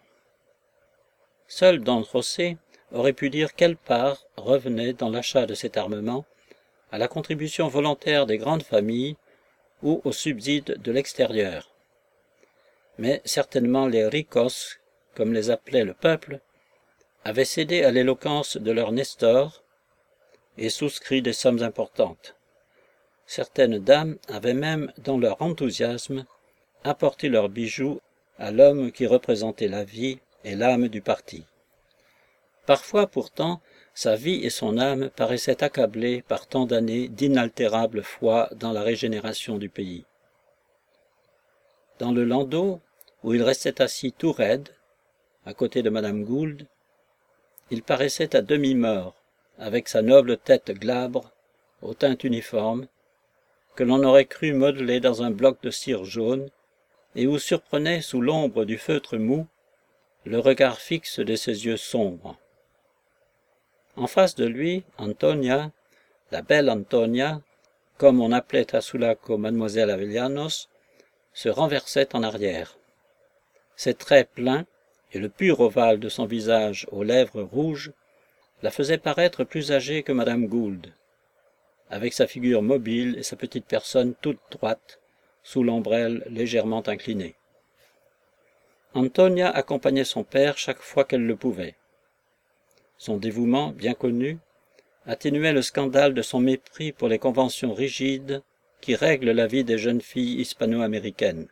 Seul Don José aurait pu dire quelle part revenait dans l'achat de cet armement à la contribution volontaire des grandes familles ou aux subsides de l'extérieur. Mais certainement les ricos, comme les appelait le peuple, avaient cédé à l'éloquence de leur Nestor et souscrit des sommes importantes. Certaines dames avaient même, dans leur enthousiasme, apporté leurs bijoux à l'homme qui représentait la vie et l'âme du parti. Parfois, pourtant, sa vie et son âme paraissaient accablées par tant d'années d'inaltérable foi dans la régénération du pays. Dans le landau, où il restait assis tout raide, à côté de Madame Gould, il paraissait à demi-mort, avec sa noble tête glabre, aux teintes uniformes, que l'on aurait cru modelée dans un bloc de cire jaune, et où surprenait, sous l'ombre du feutre mou, le regard fixe de ses yeux sombres. En face de lui, Antonia, la belle Antonia, comme on appelait à Sulaco Mademoiselle Avellanos, se renversait en arrière. Ses traits pleins et le pur ovale de son visage aux lèvres rouges la faisaient paraître plus âgée que Madame Gould, avec sa figure mobile et sa petite personne toute droite, sous l'ombrelle légèrement inclinée. Antonia accompagnait son père chaque fois qu'elle le pouvait. Son dévouement, bien connu, atténuait le scandale de son mépris pour les conventions rigides qui règlent la vie des jeunes filles hispano-américaines.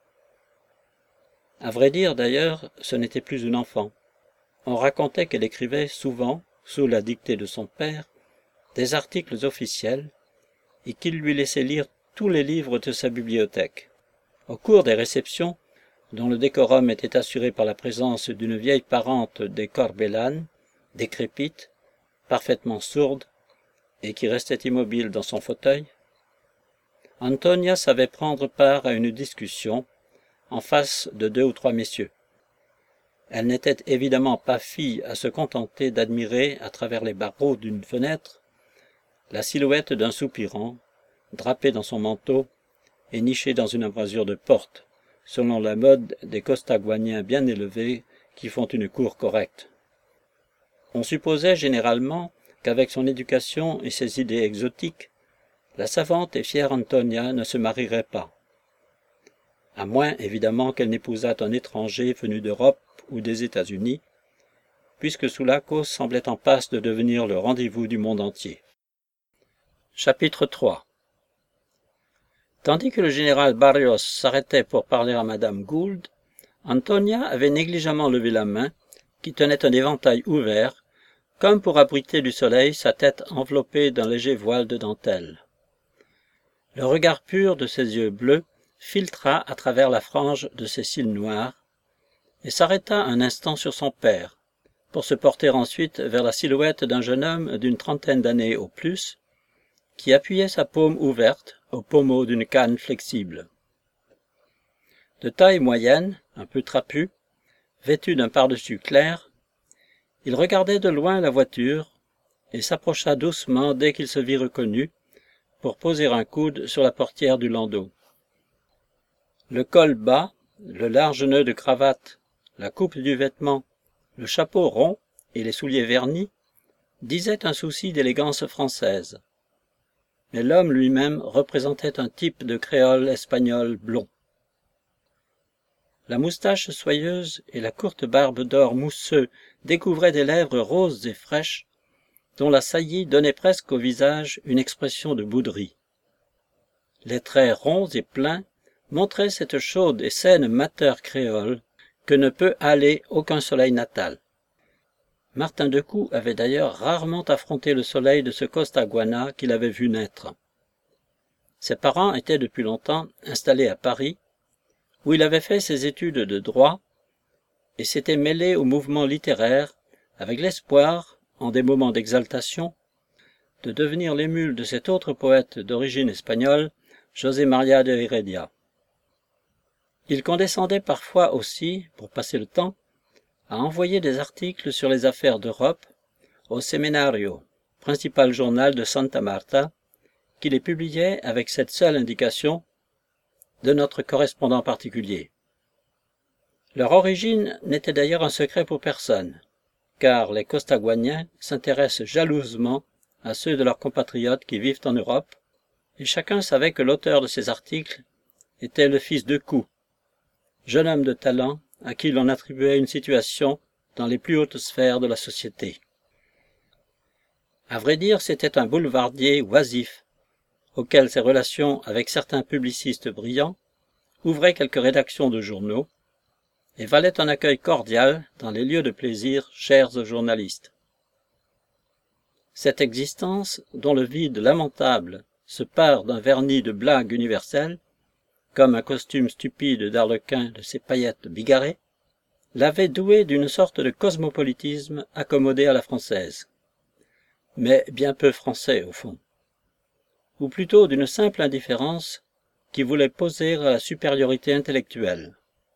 À vrai dire, d'ailleurs, ce n'était plus une enfant. On racontait qu'elle écrivait souvent, sous la dictée de son père, des articles officiels et qu'il lui laissait lire tous les livres de sa bibliothèque. Au cours des réceptions, dont le décorum était assuré par la présence d'une vieille parente des Corbelan, décrépite, parfaitement sourde, et qui restait immobile dans son fauteuil, Antonia savait prendre part à une discussion en face de 2 ou 3 messieurs. Elle n'était évidemment pas fille à se contenter d'admirer, à travers les barreaux d'une fenêtre, la silhouette d'un soupirant, drapé dans son manteau et niché dans une embrasure de porte, selon la mode des costaguaniens bien élevés qui font une cour correcte. On supposait généralement qu'avec son éducation et ses idées exotiques, la savante et fière Antonia ne se marierait pas, à moins évidemment qu'elle n'épousât un étranger venu d'Europe ou des États-Unis, puisque Sulaco semblait en passe de devenir le rendez-vous du monde entier. Chapitre 3. Tandis que le général Barrios s'arrêtait pour parler à Madame Gould, Antonia avait négligemment levé la main qui tenait un éventail ouvert, comme pour abriter du soleil sa tête enveloppée d'un léger voile de dentelle. Le regard pur de ses yeux bleus filtra à travers la frange de ses cils noirs et s'arrêta un instant sur son père, pour se porter ensuite vers la silhouette d'un jeune homme d'une trentaine d'années au plus, qui appuyait sa paume ouverte au pommeau d'une canne flexible. De taille moyenne, un peu trapu, vêtu d'un pardessus clair, il regardait de loin la voiture et s'approcha doucement dès qu'il se vit reconnu, pour poser un coude sur la portière du landau. Le col bas, le large nœud de cravate, la coupe du vêtement, le chapeau rond et les souliers vernis disaient un souci d'élégance française. Mais l'homme lui-même représentait un type de créole espagnol blond. La moustache soyeuse et la courte barbe d'or mousseux découvraient des lèvres roses et fraîches, dont la saillie donnait presque au visage une expression de bouderie. Les traits ronds et pleins montraient cette chaude et saine mateur créole que ne peut hâler aucun soleil natal. Martin Decoux avait d'ailleurs rarement affronté le soleil de ce Costaguana qu'il avait vu naître. Ses parents étaient depuis longtemps installés à Paris, où il avait fait ses études de droit et s'était mêlé au mouvement littéraire avec l'espoir, en des moments d'exaltation, de devenir l'émule de cet autre poète d'origine espagnole, José María de Heredia. Il condescendait parfois aussi, pour passer le temps, à envoyer des articles sur les affaires d'Europe au Semenario, principal journal de Santa Marta, qui les publiait avec cette seule indication de notre correspondant particulier. Leur origine n'était d'ailleurs un secret pour personne, car les Costaguaniens s'intéressent jalousement à ceux de leurs compatriotes qui vivent en Europe, et chacun savait que l'auteur de ces articles était le fils de Decoux, jeune homme de talent à qui l'on attribuait une situation dans les plus hautes sphères de la société. À vrai dire, c'était un boulevardier oisif, auquel ses relations avec certains publicistes brillants ouvraient quelques rédactions de journaux, et valait un accueil cordial dans les lieux de plaisir chers aux journalistes. Cette existence, dont le vide lamentable se pare d'un vernis de blague universelle, comme un costume stupide d'arlequin de ses paillettes bigarrées, l'avait doué d'une sorte de cosmopolitisme accommodé à la française, mais bien peu français au fond, ou plutôt d'une simple indifférence qui voulait poser à la supériorité intellectuelle.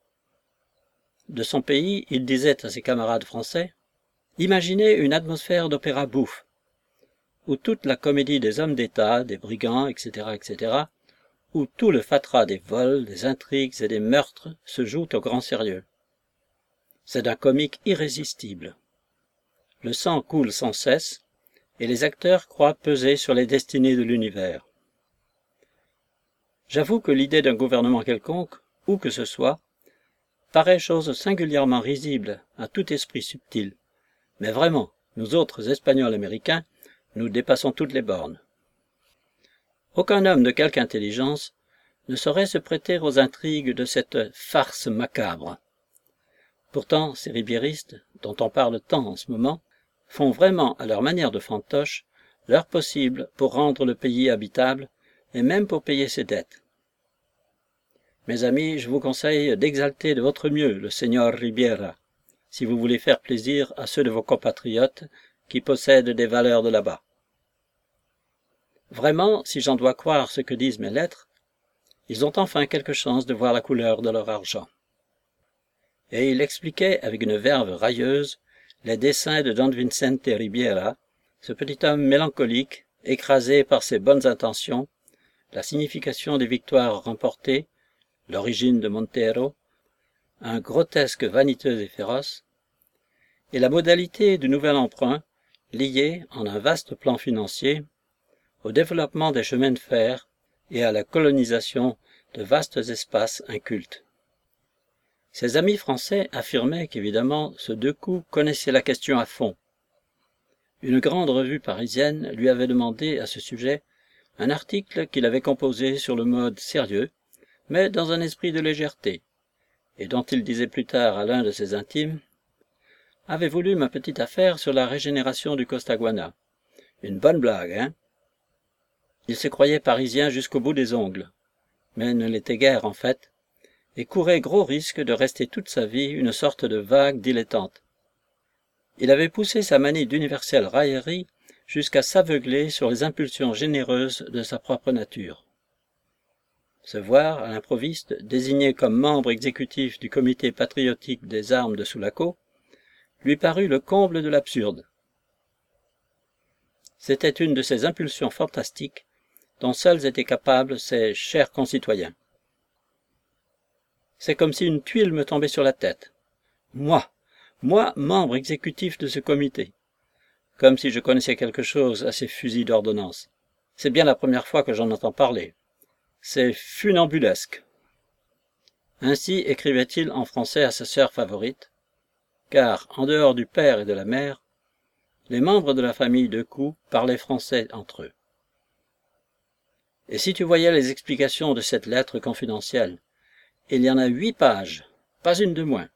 De son pays, il disait à ses camarades français, « Imaginez une atmosphère d'opéra bouffe, où toute la comédie des hommes d'État, des brigands, etc., où tout le fatras des vols, des intrigues et des meurtres se joue au grand sérieux. C'est d'un comique irrésistible. Le sang coule sans cesse, et les acteurs croient peser sur les destinées de l'univers. J'avoue que l'idée d'un gouvernement quelconque, où que ce soit, paraît chose singulièrement risible à tout esprit subtil, mais vraiment, nous autres Espagnols américains, nous dépassons toutes les bornes. Aucun homme de quelque intelligence ne saurait se prêter aux intrigues de cette farce macabre. Pourtant, ces ribiéristes, dont on parle tant en ce moment, font vraiment, à leur manière de fantoche, leur possible pour rendre le pays habitable et même pour payer ses dettes. Mes amis, je vous conseille d'exalter de votre mieux le Señor Ribiera, si vous voulez faire plaisir à ceux de vos compatriotes qui possèdent des valeurs de là-bas. Vraiment, si j'en dois croire ce que disent mes lettres, ils ont enfin quelque chance de voir la couleur de leur argent. Et il expliquait avec une verve railleuse les desseins de Don Vicente Ribiera, ce petit homme mélancolique, écrasé par ses bonnes intentions, la signification des victoires remportées, l'origine de Montero, un grotesque vaniteux et féroce, et la modalité du nouvel emprunt lié, en un vaste plan financier, au développement des chemins de fer et à la colonisation de vastes espaces incultes. Ses amis français affirmaient qu'évidemment ce Decoux connaissait la question à fond. Une grande revue parisienne lui avait demandé à ce sujet un article qu'il avait composé sur le mode sérieux, mais dans un esprit de légèreté, et dont il disait plus tard à l'un de ses intimes Avez-vous lu ma petite affaire sur la régénération du Costaguana? Une bonne blague, hein? Il se croyait parisien jusqu'au bout des ongles, mais ne l'était guère en fait, et courait gros risque de rester toute sa vie une sorte de vague dilettante. Il avait poussé sa manie d'universelle raillerie jusqu'à s'aveugler sur les impulsions généreuses de sa propre nature. Se voir, à l'improviste, désigné comme membre exécutif du comité patriotique des armes de Sulaco, lui parut le comble de l'absurde. C'était une de ces impulsions fantastiques dont seuls étaient capables ses chers concitoyens. C'est comme si une tuile me tombait sur la tête. Moi, membre exécutif de ce comité. Comme si je connaissais quelque chose à ces fusils d'ordonnance. C'est bien la première fois que j'en entends parler. C'est funambulesque. Ainsi écrivait-il en français à sa sœur favorite, car, en dehors du père et de la mère, les membres de la famille Decoux parlaient français entre eux. Et si tu voyais les explications de cette lettre confidentielle, il y en a 8 pages, pas une de moins.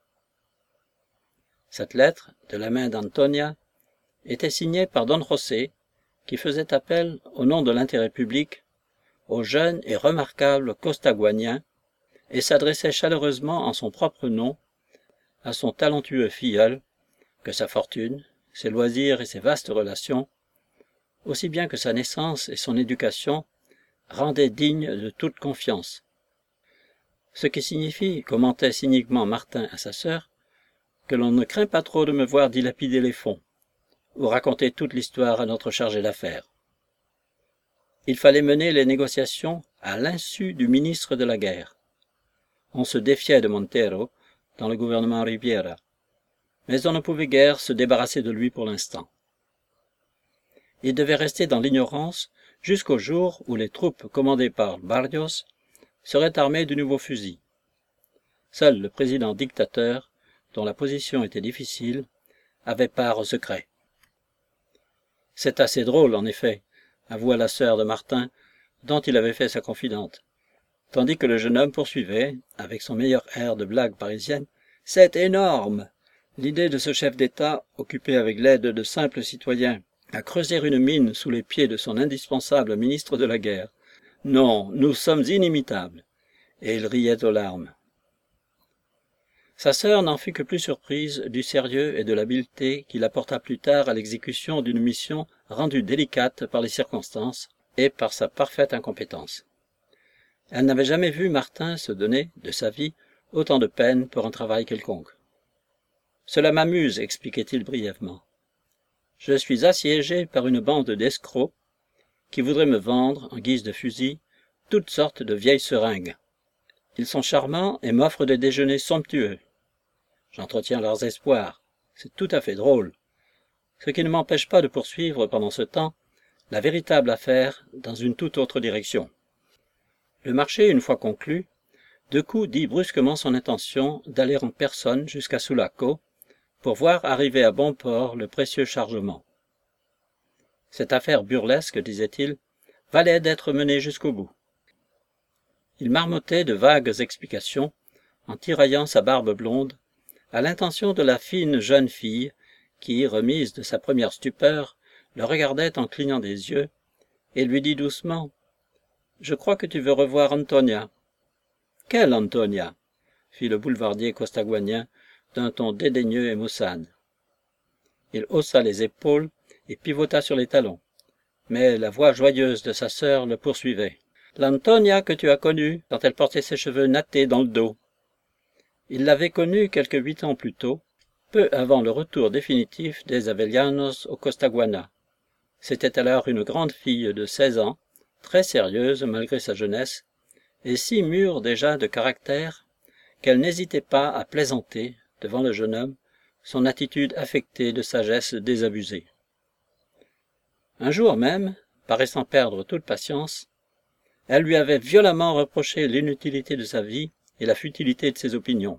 Cette lettre, de la main d'Antonia, était signée par Don José, qui faisait appel, au nom de l'intérêt public, au jeune et remarquable costaguanien, et s'adressait chaleureusement en son propre nom à son talentueux filleul, que sa fortune, ses loisirs et ses vastes relations, aussi bien que sa naissance et son éducation, rendaient digne de toute confiance. Ce qui signifie, commentait cyniquement Martin à sa sœur, que l'on ne craint pas trop de me voir dilapider les fonds, ou raconter toute l'histoire à notre chargé d'affaires. Il fallait mener les négociations à l'insu du ministre de la guerre. On se défiait de Montero dans le gouvernement Riviera, mais on ne pouvait guère se débarrasser de lui pour l'instant. Il devait rester dans l'ignorance jusqu'au jour où les troupes commandées par Barrios seraient armées de nouveaux fusils. Seul le président dictateur, dont la position était difficile, avait part au secret. C'est assez drôle, en effet, avoua la sœur de Martin, dont il avait fait sa confidente, tandis que le jeune homme poursuivait, avec son meilleur air de blague parisienne, « C'est énorme ! L'idée de ce chef d'État, occupé avec l'aide de simples citoyens, à creuser une mine sous les pieds de son indispensable ministre de la guerre. Non, nous sommes inimitables. » Et il riait aux larmes. Sa sœur n'en fut que plus surprise du sérieux et de l'habileté qui la porta plus tard à l'exécution d'une mission rendue délicate par les circonstances et par sa parfaite incompétence. Elle n'avait jamais vu Martin se donner, de sa vie, autant de peine pour un travail quelconque. « Cela m'amuse, expliquait-il brièvement. Je suis assiégé par une bande d'escrocs qui voudraient me vendre, en guise de fusil, toutes sortes de vieilles seringues. Ils sont charmants et m'offrent des déjeuners somptueux. J'entretiens leurs espoirs. C'est tout à fait drôle. Ce qui ne m'empêche pas de poursuivre pendant ce temps la véritable affaire dans une toute autre direction. » Le marché une fois conclu, Decoux dit brusquement son intention d'aller en personne jusqu'à Sulaco pour voir arriver à bon port le précieux chargement. Cette affaire burlesque, disait-il, valait d'être menée jusqu'au bout. Il marmottait de vagues explications, en tiraillant sa barbe blonde, à l'intention de la fine jeune fille qui, remise de sa première stupeur, le regardait en clignant des yeux, et lui dit doucement « Je crois que tu veux revoir Antonia. »« Quelle Antonia ?» fit le boulevardier costaguanien d'un ton dédaigneux et maussade. Il haussa les épaules et pivota sur les talons, mais la voix joyeuse de sa sœur le poursuivait. « L'Antonia que tu as connue quand elle portait ses cheveux nattés dans le dos. » Il l'avait connue quelque 8 ans plus tôt, peu avant le retour définitif des Avellanos au Costaguana. C'était alors une grande fille de 16 ans, très sérieuse malgré sa jeunesse, et si mûre déjà de caractère qu'elle n'hésitait pas à plaisanter, devant le jeune homme, son attitude affectée de sagesse désabusée. Un jour même, paraissant perdre toute patience, elle lui avait violemment reproché l'inutilité de sa vie et la futilité de ses opinions.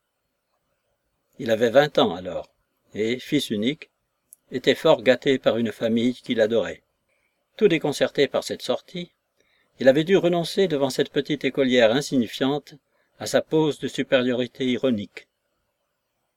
Il avait 20 ans alors, et, fils unique, était fort gâté par une famille qu'il adorait. Tout déconcerté par cette sortie, il avait dû renoncer devant cette petite écolière insignifiante à sa pose de supériorité ironique.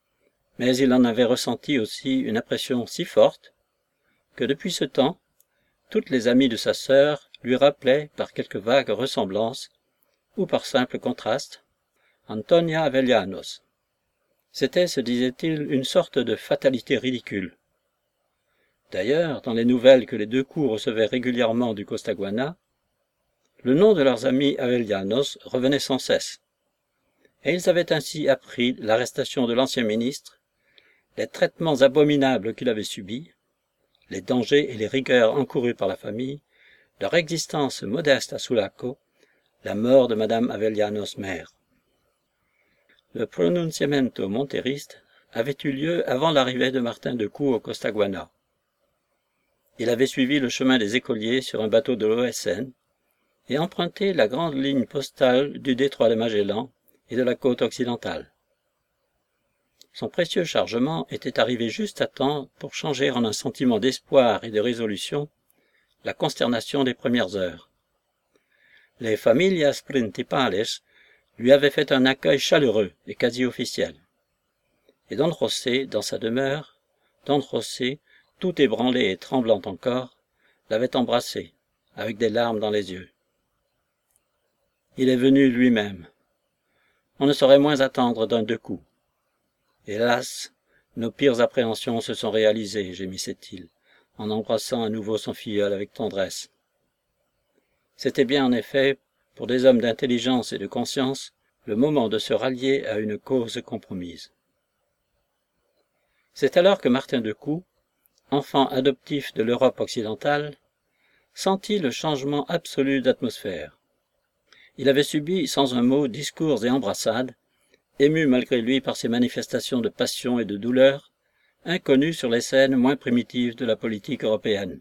mais il en avait ressenti aussi une impression si forte que depuis ce temps, toutes les amies de sa sœur lui rappelaient par quelques vagues ressemblances ou par simple contraste Antonia Avellanos. C'était, se disait-il, une sorte de fatalité ridicule. D'ailleurs, dans les nouvelles que les deux coups recevaient régulièrement du Costaguana, le nom de leurs amis Avellanos revenait sans cesse, et ils avaient ainsi appris l'arrestation de l'ancien ministre, les traitements abominables qu'il avait subis, les dangers et les rigueurs encourus par la famille, leur existence modeste à Sulaco, la mort de Madame Avellanos mère. Le pronunciamento monteriste avait eu lieu avant l'arrivée de Martin de Coup au Costaguana. Il avait suivi le chemin des écoliers sur un bateau de l'OSN et emprunté la grande ligne postale du détroit de Magellan et de la côte occidentale. Son précieux chargement était arrivé juste à temps pour changer en un sentiment d'espoir et de résolution la consternation des premières heures. Les familias principales lui avaient fait un accueil chaleureux et quasi officiel. Et Don José, dans sa demeure, Don José, tout ébranlé et tremblant encore, l'avait embrassé, avec des larmes dans les yeux. Il est venu lui-même. On ne saurait moins attendre d'un deux coups. Hélas, nos pires appréhensions se sont réalisées, gémissait-il, en embrassant à nouveau son filleul avec tendresse. C'était bien en effet, pour des hommes d'intelligence et de conscience, le moment de se rallier à une cause compromise. C'est alors que Martin de Coup, enfant adoptif de l'Europe occidentale, sentit le changement absolu d'atmosphère. Il avait subi, sans un mot, discours et embrassades, ému malgré lui par ces manifestations de passion et de douleur, inconnues sur les scènes moins primitives de la politique européenne.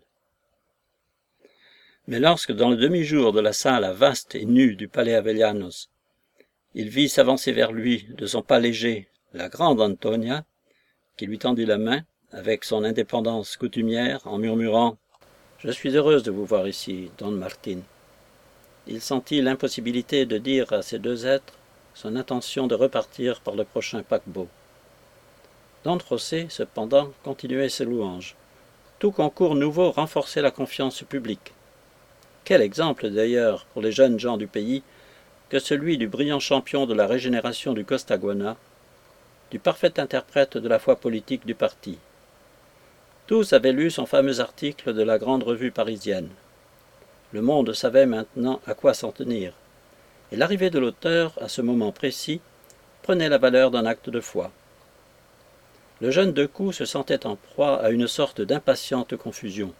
Mais lorsque, dans le demi-jour de la salle vaste et nue du palais Avellanos, il vit s'avancer vers lui, de son pas léger, la grande Antonia, qui lui tendit la main, avec son indépendance coutumière, en murmurant « Je suis heureuse de vous voir ici, Don Martin », il sentit l'impossibilité de dire à ces deux êtres son intention de repartir par le prochain paquebot. Don José, cependant, continuait ses louanges. Tout concours nouveau renforçait la confiance publique. Quel exemple, d'ailleurs, pour les jeunes gens du pays, que celui du brillant champion de la régénération du Costaguana, du parfait interprète de la foi politique du parti. Tous avaient lu son fameux article de la grande revue parisienne. Le monde savait maintenant à quoi s'en tenir, et l'arrivée de l'auteur, à ce moment précis, prenait la valeur d'un acte de foi. Le jeune Decoux se sentait en proie à une sorte d'impatiente confusion.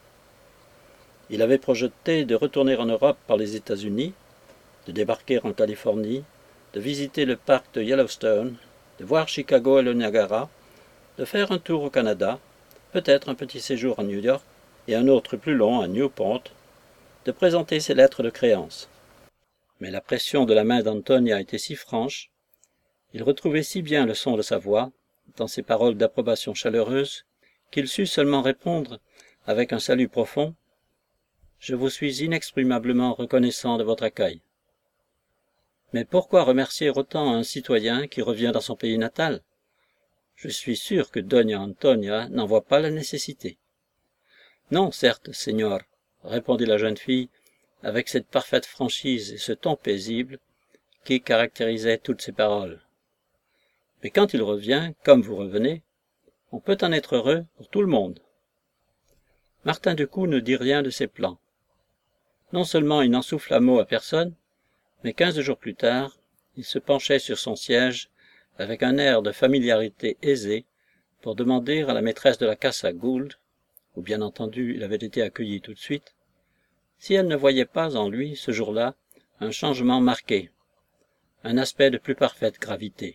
Il avait projeté de retourner en Europe par les États-Unis, de débarquer en Californie, de visiter le parc de Yellowstone, de voir Chicago et le Niagara, de faire un tour au Canada, peut-être un petit séjour à New York et un autre plus long à Newport, de présenter ses lettres de créance. Mais la pression de la main d'Antonia était si franche, il retrouvait si bien le son de sa voix, dans ses paroles d'approbation chaleureuse, qu'il sut seulement répondre, avec un salut profond, « Je vous suis inexprimablement reconnaissant de votre accueil. » Mais pourquoi remercier autant un citoyen qui revient dans son pays natal? Je suis sûr que Doña Antonia n'en voit pas la nécessité. Non, certes, Seigneur, répondit la jeune fille, avec cette parfaite franchise et ce ton paisible qui caractérisaient toutes ses paroles. Mais quand il revient, comme vous revenez, on peut en être heureux pour tout le monde. Martin de Coup ne dit rien de ses plans. Non seulement il n'en souffle un mot à personne, mais 15 jours plus tard, il se penchait sur son siège avec un air de familiarité aisée pour demander à la maîtresse de la Casa Gould, où bien entendu il avait été accueilli tout de suite, si elle ne voyait pas en lui, ce jour-là, un changement marqué, un aspect de plus parfaite gravité.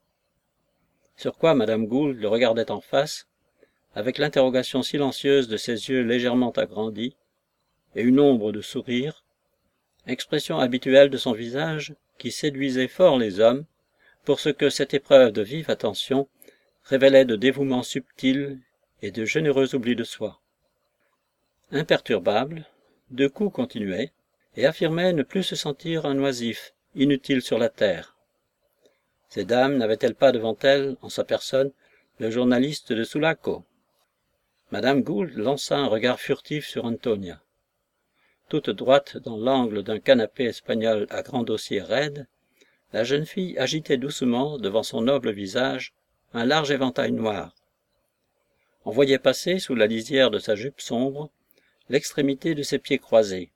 Sur quoi Madame Gould le regardait en face, avec l'interrogation silencieuse de ses yeux légèrement agrandis, et une ombre de sourire, expression habituelle de son visage qui séduisait fort les hommes, pour ce que cette épreuve de vive attention révélait de dévouement subtil et de généreux oubli de soi. Imperturbable, Decoux continuait, et affirmait ne plus se sentir un oisif, inutile sur la terre. Ces dames n'avaient-elles pas devant elles, en sa personne, le journaliste de Sulaco. Madame Gould lança un regard furtif sur Antonia. Toute droite dans l'angle d'un canapé espagnol à grand dossier raide, la jeune fille agitait doucement devant son noble visage un large éventail noir. On voyait passer sous la lisière de sa jupe sombre l'extrémité de ses pieds croisés.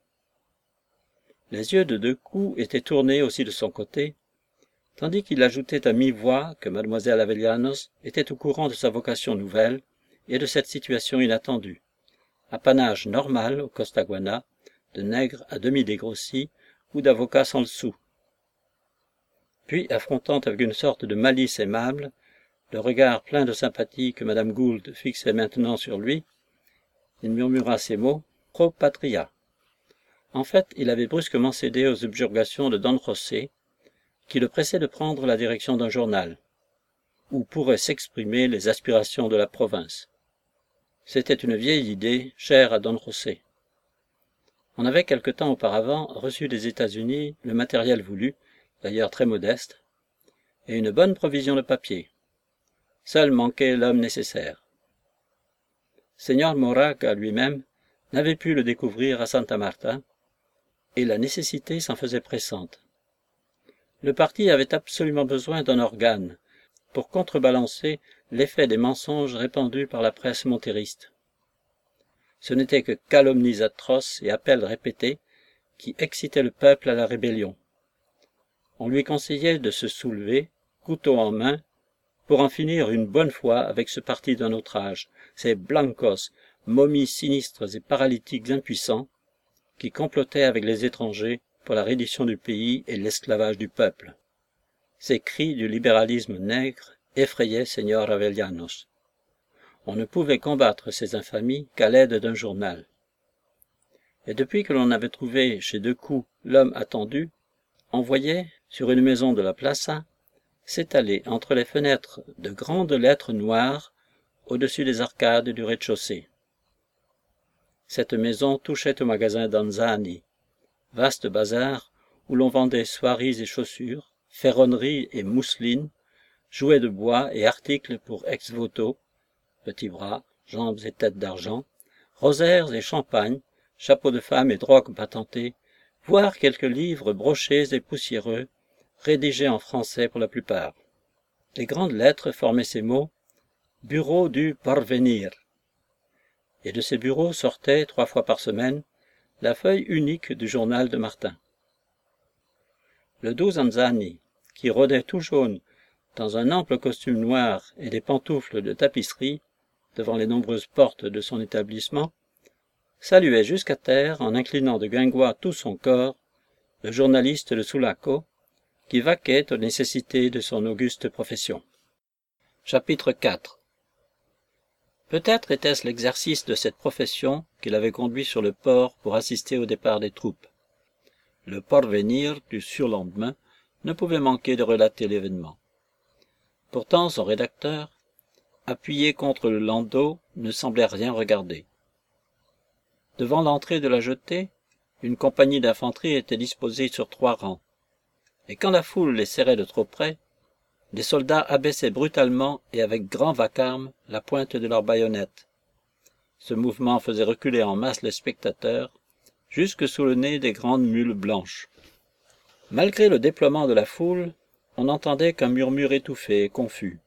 Les yeux de deux coups étaient tournés aussi de son côté, tandis qu'il ajoutait à mi-voix que mademoiselle Avellanos était au courant de sa vocation nouvelle et de cette situation inattendue, apanage normal au Costaguana, de nègre à demi dégrossi ou d'avocat sans le sou. Puis, affrontant avec une sorte de malice aimable le regard plein de sympathie que madame Gould fixait maintenant sur lui, il murmura ces mots « Pro patria ». En fait, il avait brusquement cédé aux objurgations de Don José, qui le pressait de prendre la direction d'un journal, où pourraient s'exprimer les aspirations de la province. C'était une vieille idée, chère à Don José. On avait quelque temps auparavant reçu des États-Unis le matériel voulu, d'ailleurs très modeste, et une bonne provision de papier. Seul manquait l'homme nécessaire. Señor Moraga lui-même n'avait pu le découvrir à Santa Marta, et la nécessité s'en faisait pressante. Le parti avait absolument besoin d'un organe pour contrebalancer l'effet des mensonges répandus par la presse montériste. Ce n'était que calomnies atroces et appels répétés qui excitaient le peuple à la rébellion. On lui conseillait de se soulever, couteau en main, pour en finir une bonne fois avec ce parti d'un autre âge, ces blancos, momies sinistres et paralytiques impuissants, qui complotaient avec les étrangers pour la reddition du pays et l'esclavage du peuple. Ces cris du libéralisme nègre effrayaient Señor Avellanos. On ne pouvait combattre ces infamies qu'à l'aide d'un journal. Et depuis que l'on avait trouvé chez Decou l'homme attendu, on voyait, sur une maison de la Plaza, s'étaler entre les fenêtres de grandes lettres noires au-dessus des arcades du rez-de-chaussée. Cette maison touchait au magasin d'Anzani, vaste bazar où l'on vendait soieries et chaussures, ferronneries et mousselines, jouets de bois et articles pour ex-voto, petits bras, jambes et têtes d'argent, rosaires et champagnes, chapeaux de femme et drogues patentées, voire quelques livres brochés et poussiéreux, rédigés en français pour la plupart. Les grandes lettres formaient ces mots « Bureau du Porvenir », et de ces bureaux sortait, 3 fois par semaine, la feuille unique du journal de Martin. Le 12 Anzani, qui rôdait tout jaune dans un ample costume noir et des pantoufles de tapisserie devant les nombreuses portes de son établissement, saluait jusqu'à terre en inclinant de guingois tout son corps le journaliste de Sulaco, qui vaquait aux nécessités de son auguste profession. Chapitre 4. Peut-être était-ce l'exercice de cette profession qui l'avait conduit sur le port pour assister au départ des troupes. Le Porvenir du surlendemain ne pouvait manquer de relater l'événement. Pourtant, son rédacteur, appuyé contre le landau, ne semblait rien regarder. Devant l'entrée de la jetée, une compagnie d'infanterie était disposée sur 3 rangs, et quand la foule les serrait de trop près, les soldats abaissaient brutalement et avec grand vacarme la pointe de leurs baïonnettes. Ce mouvement faisait reculer en masse les spectateurs, jusque sous le nez des grandes mules blanches. Malgré le déploiement de la foule, on n'entendait qu'un murmure étouffé et confus.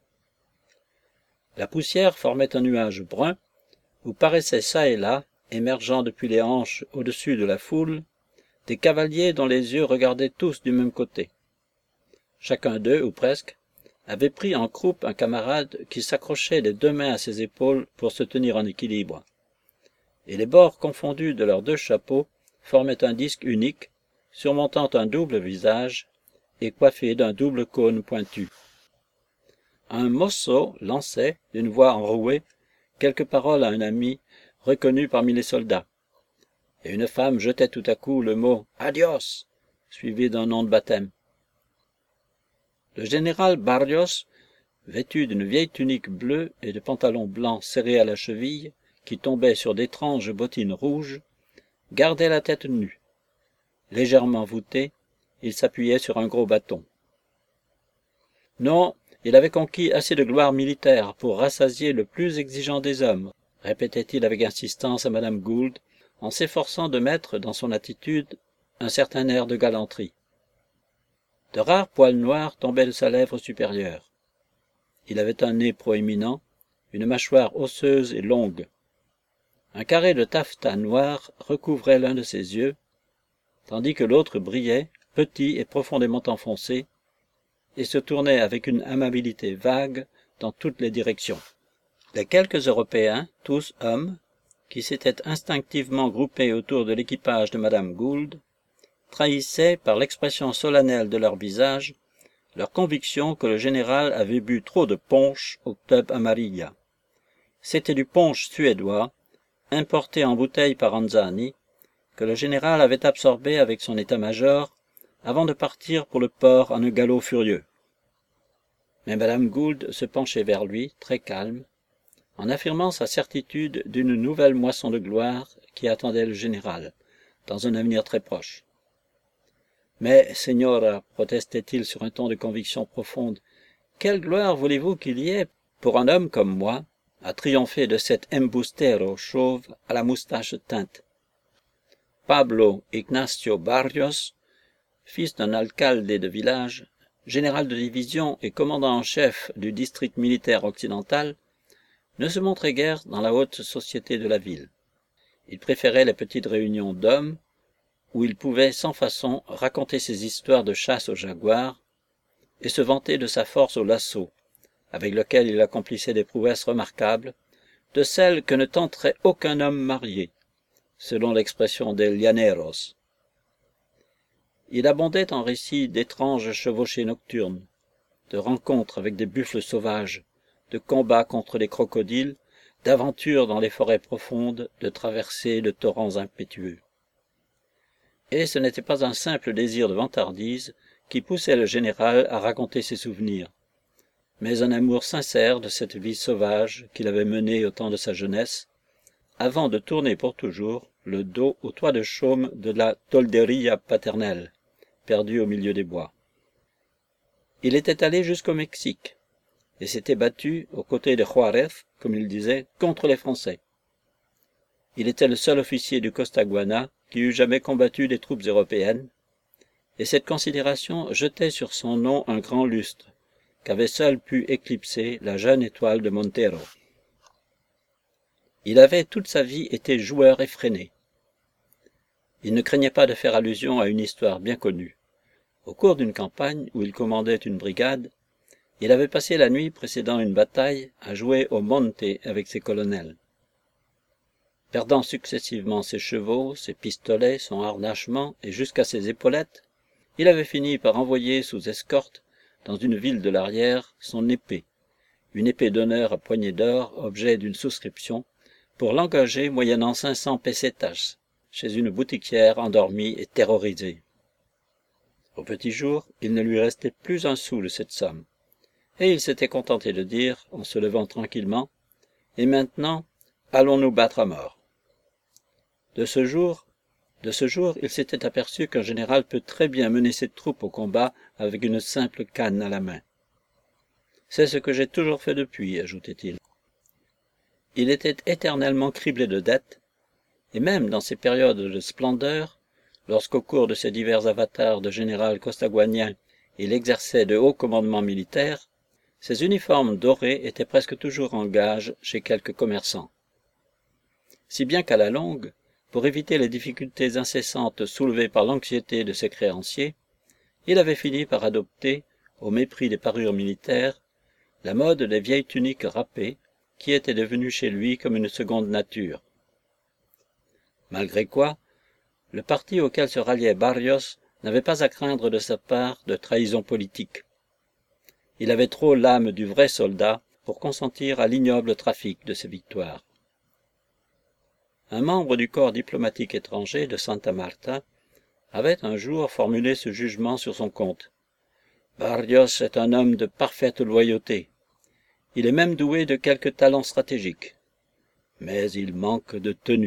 La poussière formait un nuage brun, où paraissaient çà et là, émergeant depuis les hanches au-dessus de la foule, des cavaliers dont les yeux regardaient tous du même côté. Chacun d'eux, ou presque, avait pris en croupe un camarade qui s'accrochait les 2 mains à ses épaules pour se tenir en équilibre. Et les bords confondus de leurs 2 chapeaux formaient un disque unique, surmontant un double visage et coiffé d'un double cône pointu. Un mozo lançait, d'une voix enrouée, quelques paroles à un ami reconnu parmi les soldats, et une femme jetait tout à coup le mot « Adios », suivi d'un nom de baptême. Le général Barrios, vêtu d'une vieille tunique bleue et de pantalons blancs serrés à la cheville, qui tombaient sur d'étranges bottines rouges, gardait la tête nue. Légèrement voûté, il s'appuyait sur un gros bâton. « Non, Il avait conquis assez de gloire militaire pour rassasier le plus exigeant des hommes, répétait-il avec insistance à madame Gould, en s'efforçant de mettre dans son attitude un certain air de galanterie. De rares poils noirs tombaient de sa lèvre supérieure. Il avait un nez proéminent, une mâchoire osseuse et longue. Un carré de taffetas noir recouvrait l'un de ses yeux, tandis que l'autre brillait, petit et profondément enfoncé, et se tournait avec une amabilité vague dans toutes les directions. Les quelques Européens, tous hommes, qui s'étaient instinctivement groupés autour de l'équipage de madame Gould, trahissaient par l'expression solennelle de leur visage leur conviction que le général avait bu trop de punch au Club Amarilla. C'était du punch suédois, importé en bouteille par Anzani, que le général avait absorbé avec son état-major avant de partir pour le port en un galop furieux. Mais madame Gould se penchait vers lui, très calme, en affirmant sa certitude d'une nouvelle moisson de gloire qui attendait le général, dans un avenir très proche. « Mais, señora, protestait-il sur un ton de conviction profonde, quelle gloire voulez-vous qu'il y ait pour un homme comme moi à triompher de cet embustero chauve à la moustache teinte? Pablo Ignacio Barrios, fils d'un alcalde de village, général de division et commandant en chef du district militaire occidental, ne se montrait guère dans la haute société de la ville. Il préférait les petites réunions d'hommes, où il pouvait sans façon raconter ses histoires de chasse au jaguar et se vanter de sa force au lasso, avec lequel il accomplissait des prouesses remarquables, de celles que ne tenterait aucun homme marié, selon l'expression des llaneros. Il abondait en récits d'étranges chevauchées nocturnes, de rencontres avec des buffles sauvages, de combats contre les crocodiles, d'aventures dans les forêts profondes, de traversées de torrents impétueux. Et ce n'était pas un simple désir de vantardise qui poussait le général à raconter ses souvenirs, mais un amour sincère de cette vie sauvage qu'il avait menée au temps de sa jeunesse, avant de tourner pour toujours le dos au toit de chaume de la tolderia paternelle, perdu au milieu des bois. Il était allé jusqu'au Mexique, et s'était battu, aux côtés de Juarez, comme il disait, contre les Français. Il était le seul officier du Costaguana qui eût jamais combattu des troupes européennes, et cette considération jetait sur son nom un grand lustre, qu'avait seul pu éclipser la jeune étoile de Montero. Il avait toute sa vie été joueur effréné. Il ne craignait pas de faire allusion à une histoire bien connue. Au cours d'une campagne où il commandait une brigade, il avait passé la nuit précédant une bataille à jouer au monte avec ses colonels. Perdant successivement ses chevaux, ses pistolets, son harnachement et jusqu'à ses épaulettes, il avait fini par envoyer sous escorte, dans une ville de l'arrière, son épée, une épée d'honneur à poignée d'or, objet d'une souscription, pour l'engager moyennant 500 pesetas, chez une boutiquière endormie et terrorisée. Au petit jour, il ne lui restait plus un sou de cette somme, et il s'était contenté de dire, en se levant tranquillement, « Et maintenant, allons-nous battre à mort ?» De ce jour, il s'était aperçu qu'un général peut très bien mener ses troupes au combat avec une simple canne à la main. « C'est ce que j'ai toujours fait depuis, » ajoutait-il. Il était éternellement criblé de dettes, et même dans ses périodes de splendeur, lorsqu'au cours de ses divers avatars de général costaguanien il exerçait de hauts commandements militaires, ses uniformes dorés étaient presque toujours en gage chez quelques commerçants. Si bien qu'à la longue, pour éviter les difficultés incessantes soulevées par l'anxiété de ses créanciers, il avait fini par adopter, au mépris des parures militaires, la mode des vieilles tuniques râpées, qui était devenue chez lui comme une seconde nature. Malgré quoi, le parti auquel se ralliait Barrios n'avait pas à craindre de sa part de trahison politique. Il avait trop l'âme du vrai soldat pour consentir à l'ignoble trafic de ses victoires. Un membre du corps diplomatique étranger de Santa Marta avait un jour formulé ce jugement sur son compte. « Barrios est un homme de parfaite loyauté. Il est même doué de quelques talents stratégiques. Mais il manque de tenue. »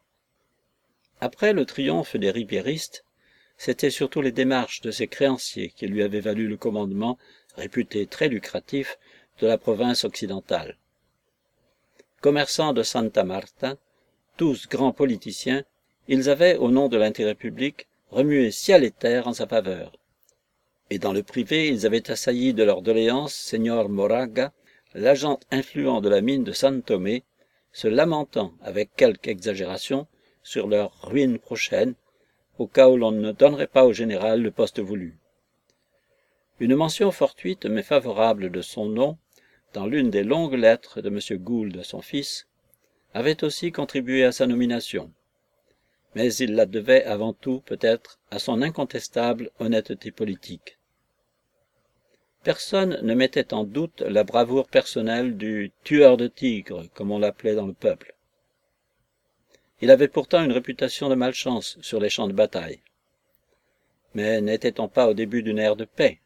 Après le triomphe des ribéristes, c'étaient surtout les démarches de ses créanciers qui lui avaient valu le commandement réputé très lucratif, de la province occidentale. Commerçants de Santa Marta, tous grands politiciens, ils avaient, au nom de l'intérêt public, remué ciel et terre en sa faveur. Et dans le privé, ils avaient assailli de leurs doléances Señor Moraga, l'agent influent de la mine de San Tomé, se lamentant avec quelque exagération sur leur ruine prochaine, au cas où l'on ne donnerait pas au général le poste voulu. Une mention fortuite mais favorable de son nom, dans l'une des longues lettres de M. Gould, son fils, avait aussi contribué à sa nomination. Mais il la devait avant tout, peut-être, à son incontestable honnêteté politique. Personne ne mettait en doute la bravoure personnelle du « tueur de tigres », comme on l'appelait dans le peuple. Il avait pourtant une réputation de malchance sur les champs de bataille. Mais n'était-on pas au début d'une ère de paix?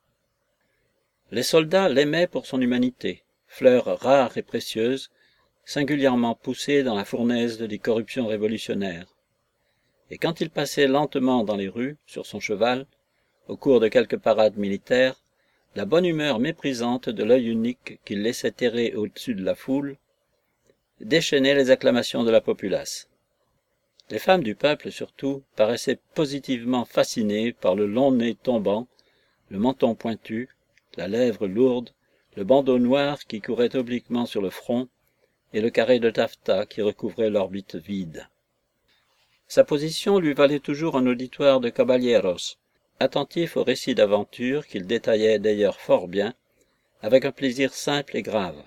Les soldats l'aimaient pour son humanité, fleur rare et précieuse, singulièrement poussée dans la fournaise des corruptions révolutionnaires. Et quand il passait lentement dans les rues, sur son cheval, au cours de quelques parades militaires, la bonne humeur méprisante de l'œil unique qu'il laissait errer au-dessus de la foule déchaînait les acclamations de la populace. Les femmes du peuple, surtout, paraissaient positivement fascinées par le long nez tombant, le menton pointu, la lèvre lourde, le bandeau noir qui courait obliquement sur le front et le carré de taffetas qui recouvrait l'orbite vide. Sa position lui valait toujours un auditoire de caballeros, attentif aux récits d'aventure qu'il détaillait d'ailleurs fort bien, avec un plaisir simple et grave.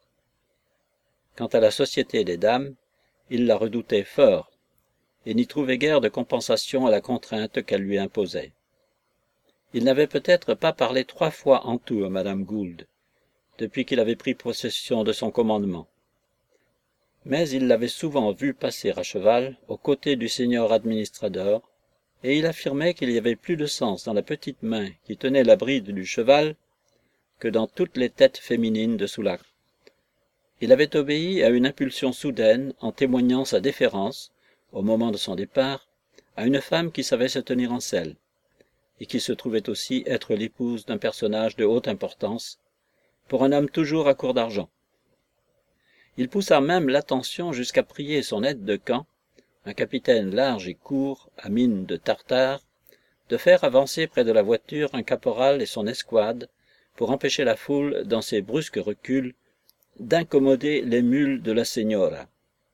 Quant à la société des dames, il la redoutait fort, et n'y trouvait guère de compensation à la contrainte qu'elle lui imposait. Il n'avait peut-être pas parlé 3 fois en tout à Madame Gould, depuis qu'il avait pris possession de son commandement. Mais il l'avait souvent vue passer à cheval aux côtés du seigneur administradeur, et il affirmait qu'il y avait plus de sens dans la petite main qui tenait la bride du cheval que dans toutes les têtes féminines de Soulac. Il avait obéi à une impulsion soudaine en témoignant sa déférence, au moment de son départ, à une femme qui savait se tenir en selle, et qui se trouvait aussi être l'épouse d'un personnage de haute importance, pour un homme toujours à court d'argent. Il poussa même l'attention jusqu'à prier son aide de camp, un capitaine large et court, à mine de tartare, de faire avancer près de la voiture un caporal et son escouade, pour empêcher la foule, dans ses brusques reculs, d'incommoder les mules de la señora.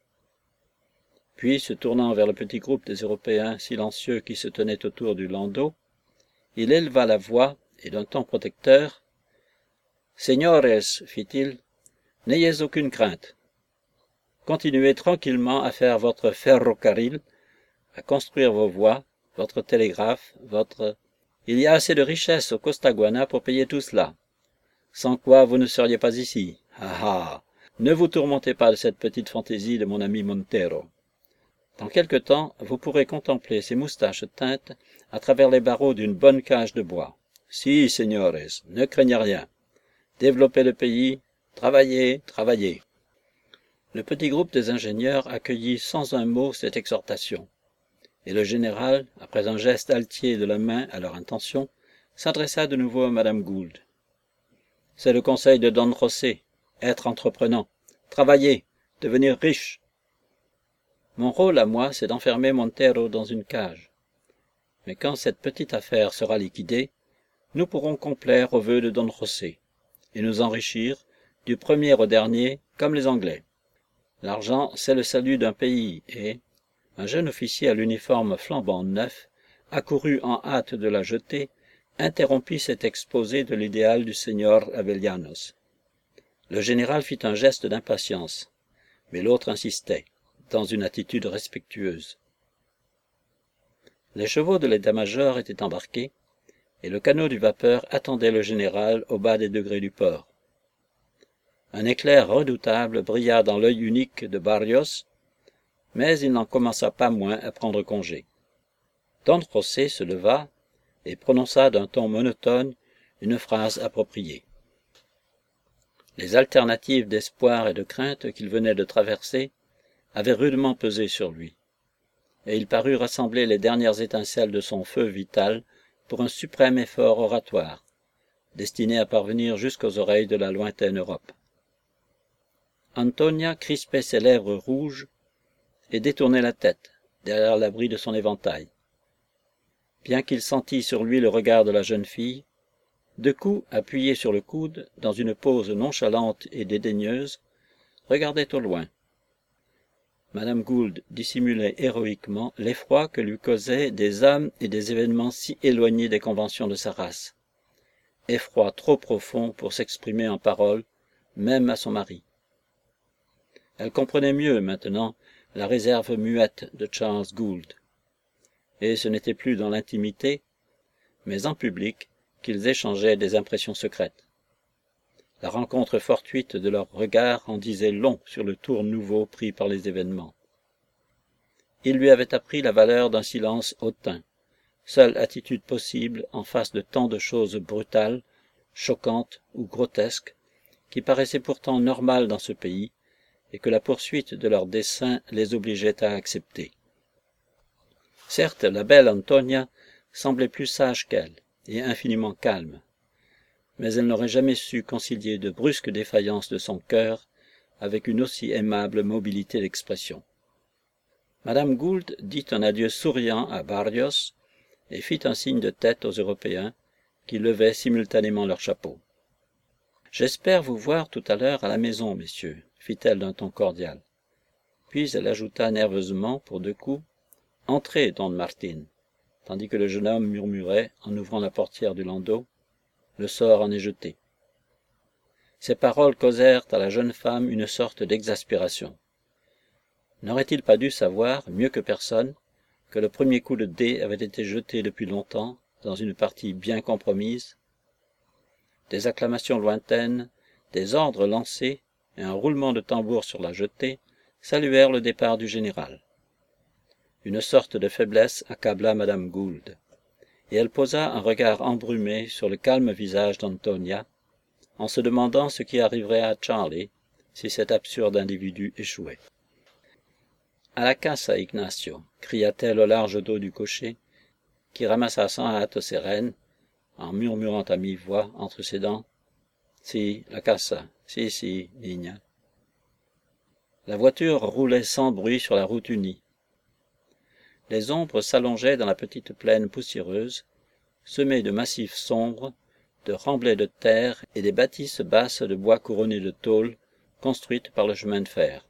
Puis, se tournant vers le petit groupe des Européens silencieux qui se tenaient autour du landau, il éleva la voix, et d'un ton protecteur, « Señores, fit-il, n'ayez aucune crainte. Continuez tranquillement à faire votre ferrocarril, à construire vos voies, votre télégraphe, votre... Il y a assez de richesses au Costaguana pour payer tout cela, sans quoi vous ne seriez pas ici. Ah ah! Ne vous tourmentez pas de cette petite fantaisie de mon ami Montero. Dans quelque temps, vous pourrez contempler ses moustaches teintes à travers les barreaux d'une bonne cage de bois. Si, señores, ne craignez rien. Développez le pays, travaillez, travaillez. » Le petit groupe des ingénieurs accueillit sans un mot cette exhortation, et le général, après un geste altier de la main à leur intention, s'adressa de nouveau à Madame Gould. « C'est le conseil de Don José, être entreprenant, travailler, devenir riche. Mon rôle à moi, c'est d'enfermer Montero dans une cage. Mais quand cette petite affaire sera liquidée, nous pourrons complaire aux vœux de Don José, et nous enrichir, du premier au dernier, comme les Anglais. L'argent, c'est le salut d'un pays, et un jeune officier à l'uniforme flambant neuf, accouru en hâte de la jeter, interrompit cet exposé de l'idéal du seigneur Avellanos. Le général fit un geste d'impatience, mais l'autre insistait, dans une attitude respectueuse. Les chevaux de l'état-major étaient embarqués, et le canot du vapeur attendait le général au bas des degrés du port. Un éclair redoutable brilla dans l'œil unique de Barrios, mais il n'en commença pas moins à prendre congé. Don José se leva et prononça d'un ton monotone une phrase appropriée. Les alternatives d'espoir et de crainte qu'il venait de traverser avaient rudement pesé sur lui, et il parut rassembler les dernières étincelles de son feu vital pour un suprême effort oratoire, destiné à parvenir jusqu'aux oreilles de la lointaine Europe. Antonia crispait ses lèvres rouges et détournait la tête, derrière l'abri de son éventail. Bien qu'il sentît sur lui le regard de la jeune fille, de coups appuyé sur le coude, dans une pose nonchalante et dédaigneuse, regardait au loin. Madame Gould dissimulait héroïquement l'effroi que lui causaient des âmes et des événements si éloignés des conventions de sa race. Effroi trop profond pour s'exprimer en paroles, même à son mari. Elle comprenait mieux, maintenant, la réserve muette de Charles Gould. Et ce n'était plus dans l'intimité, mais en public, qu'ils échangeaient des impressions secrètes. La rencontre fortuite de leurs regards en disait long sur le tour nouveau pris par les événements. Il lui avait appris la valeur d'un silence hautain, seule attitude possible en face de tant de choses brutales, choquantes ou grotesques, qui paraissaient pourtant normales dans ce pays, et que la poursuite de leurs desseins les obligeait à accepter. Certes, la belle Antonia semblait plus sage qu'elle, et infiniment calme, mais elle n'aurait jamais su concilier de brusques défaillances de son cœur avec une aussi aimable mobilité d'expression. Madame Gould dit un adieu souriant à Barrios et fit un signe de tête aux Européens qui levaient simultanément leurs chapeaux. « J'espère vous voir tout à l'heure à la maison, messieurs, » fit-elle d'un ton cordial. Puis elle ajouta nerveusement, pour deux coups, « Entrez, don Martin », tandis que le jeune homme murmurait, en ouvrant la portière du landau, « Le sort en est jeté ». Ces paroles causèrent à la jeune femme une sorte d'exaspération. N'aurait-il pas dû savoir, mieux que personne, que le premier coup de dé avait été jeté depuis longtemps, dans une partie bien compromise? Des acclamations lointaines, des ordres lancés et un roulement de tambour sur la jetée saluèrent le départ du général. Une sorte de faiblesse accabla madame Gould, et elle posa un regard embrumé sur le calme visage d'Antonia, en se demandant ce qui arriverait à Charlie si cet absurde individu échouait. « À la casa, Ignacio » cria-t-elle au large dos du cocher, qui ramassa sans hâte ses rênes, en murmurant à mi-voix entre ses dents, « Si, la casa, si, niña. » La voiture roulait sans bruit sur la route unie. Les ombres s'allongeaient dans la petite plaine poussiéreuse, semée de massifs sombres, de remblais de terre et des bâtisses basses de bois couronnées de tôles, construites par le chemin de fer.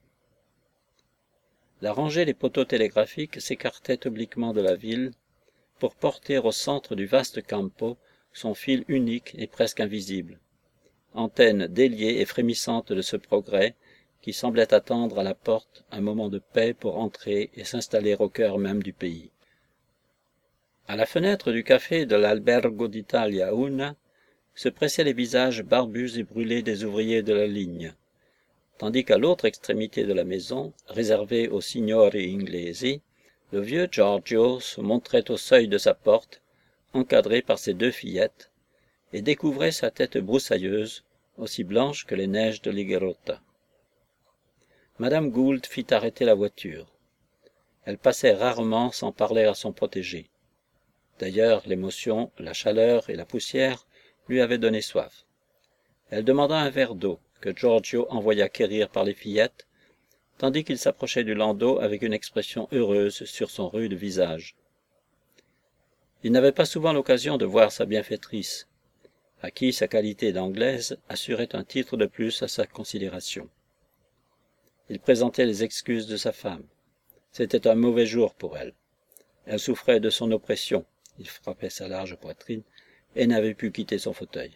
La rangée des poteaux télégraphiques s'écartait obliquement de la ville pour porter au centre du vaste campo son fil unique et presque invisible, antenne déliée et frémissante de ce progrès qui semblait attendre à la porte un moment de paix pour entrer et s'installer au cœur même du pays. À la fenêtre du café de l'Albergo d'Italia Una se pressaient les visages barbus et brûlés des ouvriers de la ligne, tandis qu'à l'autre extrémité de la maison, réservée aux signori inglesi, le vieux Giorgio se montrait au seuil de sa porte, encadré par ses deux fillettes, et découvrait sa tête broussailleuse, aussi blanche que les neiges de l'Higuerota. Madame Gould fit arrêter la voiture. Elle passait rarement sans parler à son protégé. D'ailleurs, l'émotion, la chaleur et la poussière lui avaient donné soif. Elle demanda un verre d'eau, que Giorgio envoya quérir par les fillettes, tandis qu'il s'approchait du landau avec une expression heureuse sur son rude visage. Il n'avait pas souvent l'occasion de voir sa bienfaitrice, à qui sa qualité d'anglaise assurait un titre de plus à sa considération. Il présentait les excuses de sa femme. C'était un mauvais jour pour elle. Elle souffrait de son oppression, il frappait sa large poitrine, et n'avait pu quitter son fauteuil.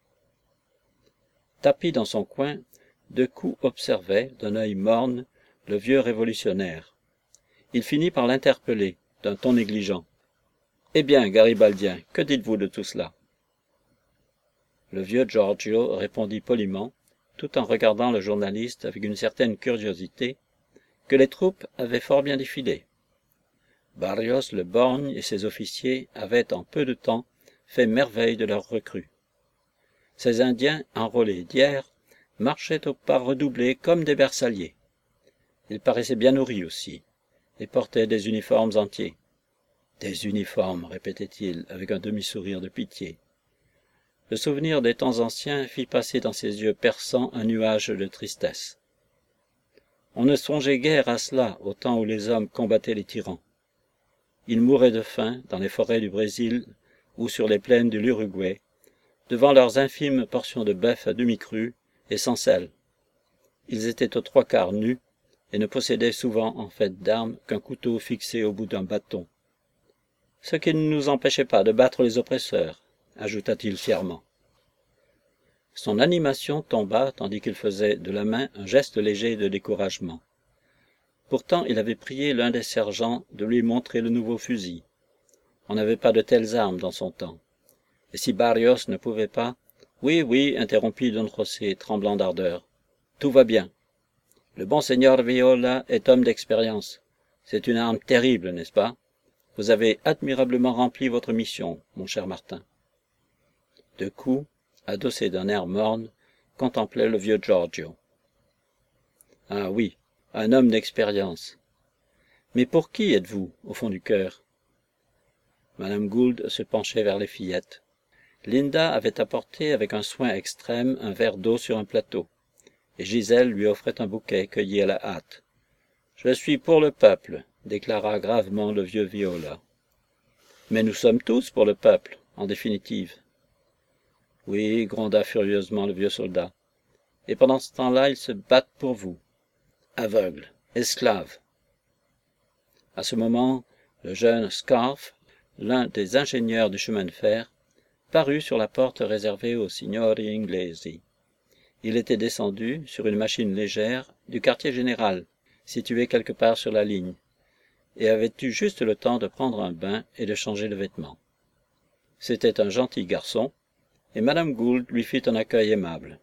Tapi dans son coin, Decoux observait, d'un œil morne, le vieux révolutionnaire. Il finit par l'interpeller, d'un ton négligent. « Eh bien, Garibaldien, que dites-vous de tout cela ?» Le vieux Giorgio répondit poliment, tout en regardant le journaliste avec une certaine curiosité, que les troupes avaient fort bien défilé. Barrios le borgne et ses officiers avaient en peu de temps fait merveille de leurs recrues. Ces Indiens, enrôlés d'hier, marchaient au pas redoublé comme des bersagliers. Ils paraissaient bien nourris aussi, et portaient des uniformes entiers. « Des uniformes, répétait-il avec un demi-sourire de pitié. Le souvenir des temps anciens fit passer dans ses yeux perçants un nuage de tristesse. On ne songeait guère à cela au temps où les hommes combattaient les tyrans. Ils mouraient de faim dans les forêts du Brésil ou sur les plaines de l'Uruguay, devant leurs infimes portions de bœuf à demi cru et sans sel. Ils étaient aux trois quarts nus et ne possédaient souvent en fait d'armes qu'un couteau fixé au bout d'un bâton. Ce qui ne nous empêchait pas de battre les oppresseurs, ajouta-t-il fièrement. Son animation tomba tandis qu'il faisait de la main un geste léger de découragement. Pourtant il avait prié l'un des sergents de lui montrer le nouveau fusil. On n'avait pas de telles armes dans son temps. Et si Barrios ne pouvait pas... Oui, oui, interrompit Don José, tremblant d'ardeur. Tout va bien. Le bon seigneur Viola est homme d'expérience. C'est une arme terrible, n'est-ce pas? Vous avez admirablement rempli votre mission, mon cher Martin. Decoux, adossé d'un air morne, contemplait le vieux Giorgio. Ah oui, un homme d'expérience. Mais pour qui êtes-vous, au fond du cœur? Madame Gould se penchait vers les fillettes. Linda avait apporté avec un soin extrême un verre d'eau sur un plateau, et Gisèle lui offrait un bouquet cueilli à la hâte. « Je suis pour le peuple, » déclara gravement le vieux Viola. « Mais nous sommes tous pour le peuple, en définitive. »« Oui, » gronda furieusement le vieux soldat, « et pendant ce temps-là, ils se battent pour vous. Aveugles, esclaves. » À ce moment, le jeune Scarfe, l'un des ingénieurs du chemin de fer, parut sur la porte réservée aux signori inglesi. Il était descendu, sur une machine légère, du quartier général, situé quelque part sur la ligne, et avait eu juste le temps de prendre un bain et de changer de vêtements. C'était un gentil garçon, et Madame Gould lui fit un accueil aimable.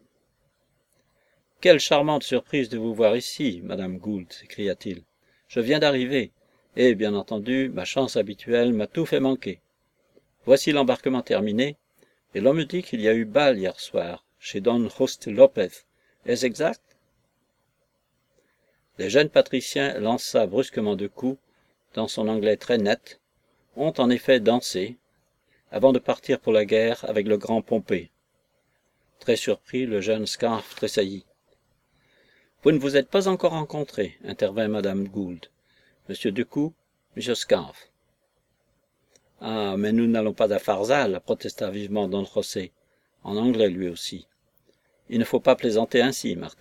« Quelle charmante surprise de vous voir ici, Madame Gould, s'écria-t-il. Je viens d'arriver, et, bien entendu, ma chance habituelle m'a tout fait manquer. Voici l'embarquement terminé, et l'on me dit qu'il y a eu bal hier soir, chez Don Juste Lopez. Est-ce exact? » Le jeune patricien lança brusquement Decoux, dans son anglais très net, ont en effet dansé, avant de partir pour la guerre avec le grand Pompée. Très surpris, le jeune Scarfe tressaillit. « Vous ne vous êtes pas encore rencontrés, » intervint Madame Gould. « Monsieur Decoux, Monsieur Scarfe. »« Ah, mais nous n'allons pas à Farsal, » protesta vivement Don José, en anglais lui aussi. « Il ne faut pas plaisanter ainsi, Martin. »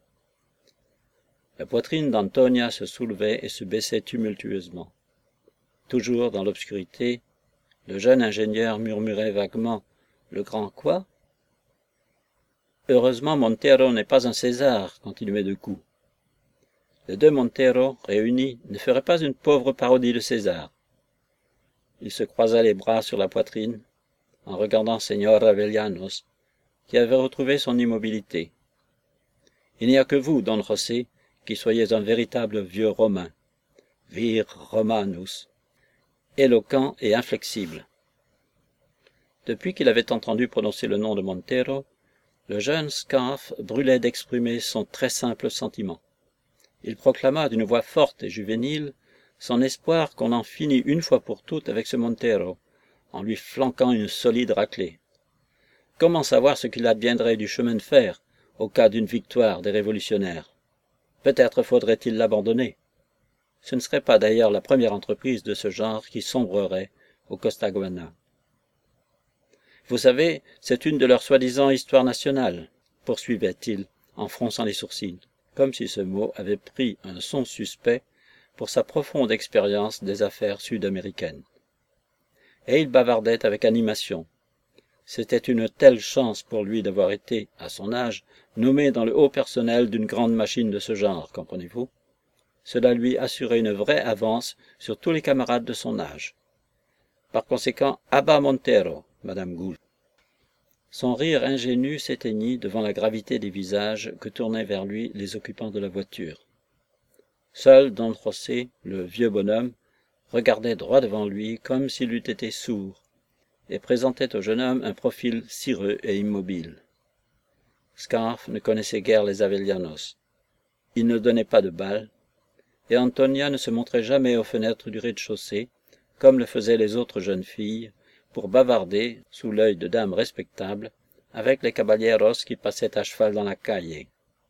La poitrine d'Antonia se soulevait et se baissait tumultueusement. Toujours dans l'obscurité, le jeune ingénieur murmurait vaguement « Le grand quoi ?» Heureusement, Montero n'est pas un César quand il met deux coups. Les deux Montero, réunis, ne feraient pas une pauvre parodie de César. Il se croisa les bras sur la poitrine, en regardant Señor Avellanos, qui avait retrouvé son immobilité. Il n'y a que vous, Don José, qui soyez un véritable vieux romain, vir Romanus, éloquent et inflexible. Depuis qu'il avait entendu prononcer le nom de Montero, le jeune Scarfe brûlait d'exprimer son très simple sentiment. Il proclama d'une voix forte et juvénile son espoir qu'on en finît une fois pour toutes avec ce Montero, en lui flanquant une solide raclée. Comment savoir ce qu'il adviendrait du chemin de fer au cas d'une victoire des révolutionnaires? Peut-être faudrait-il l'abandonner. Ce ne serait pas d'ailleurs la première entreprise de ce genre qui sombrerait au Costaguana. Vous savez, c'est une de leurs soi-disant histoires nationales, poursuivait-il en fronçant les sourcils, comme si ce mot avait pris un son suspect pour sa profonde expérience des affaires sud-américaines. Et il bavardait avec animation. C'était une telle chance pour lui d'avoir été, à son âge, nommé dans le haut personnel d'une grande machine de ce genre, comprenez-vous? Cela lui assurait une vraie avance sur tous les camarades de son âge. Par conséquent, à bas Montero, Madame Gould. Son rire ingénu s'éteignit devant la gravité des visages que tournaient vers lui les occupants de la voiture. Seul Don José, le vieux bonhomme, regardait droit devant lui comme s'il eût été sourd, et présentait au jeune homme un profil cireux et immobile. Scarfe ne connaissait guère les Avellanos. Il ne donnait pas de bal, et Antonia ne se montrait jamais aux fenêtres du rez-de-chaussée, comme le faisaient les autres jeunes filles, pour bavarder, sous l'œil de dames respectables, avec les caballeros qui passaient à cheval dans la calle.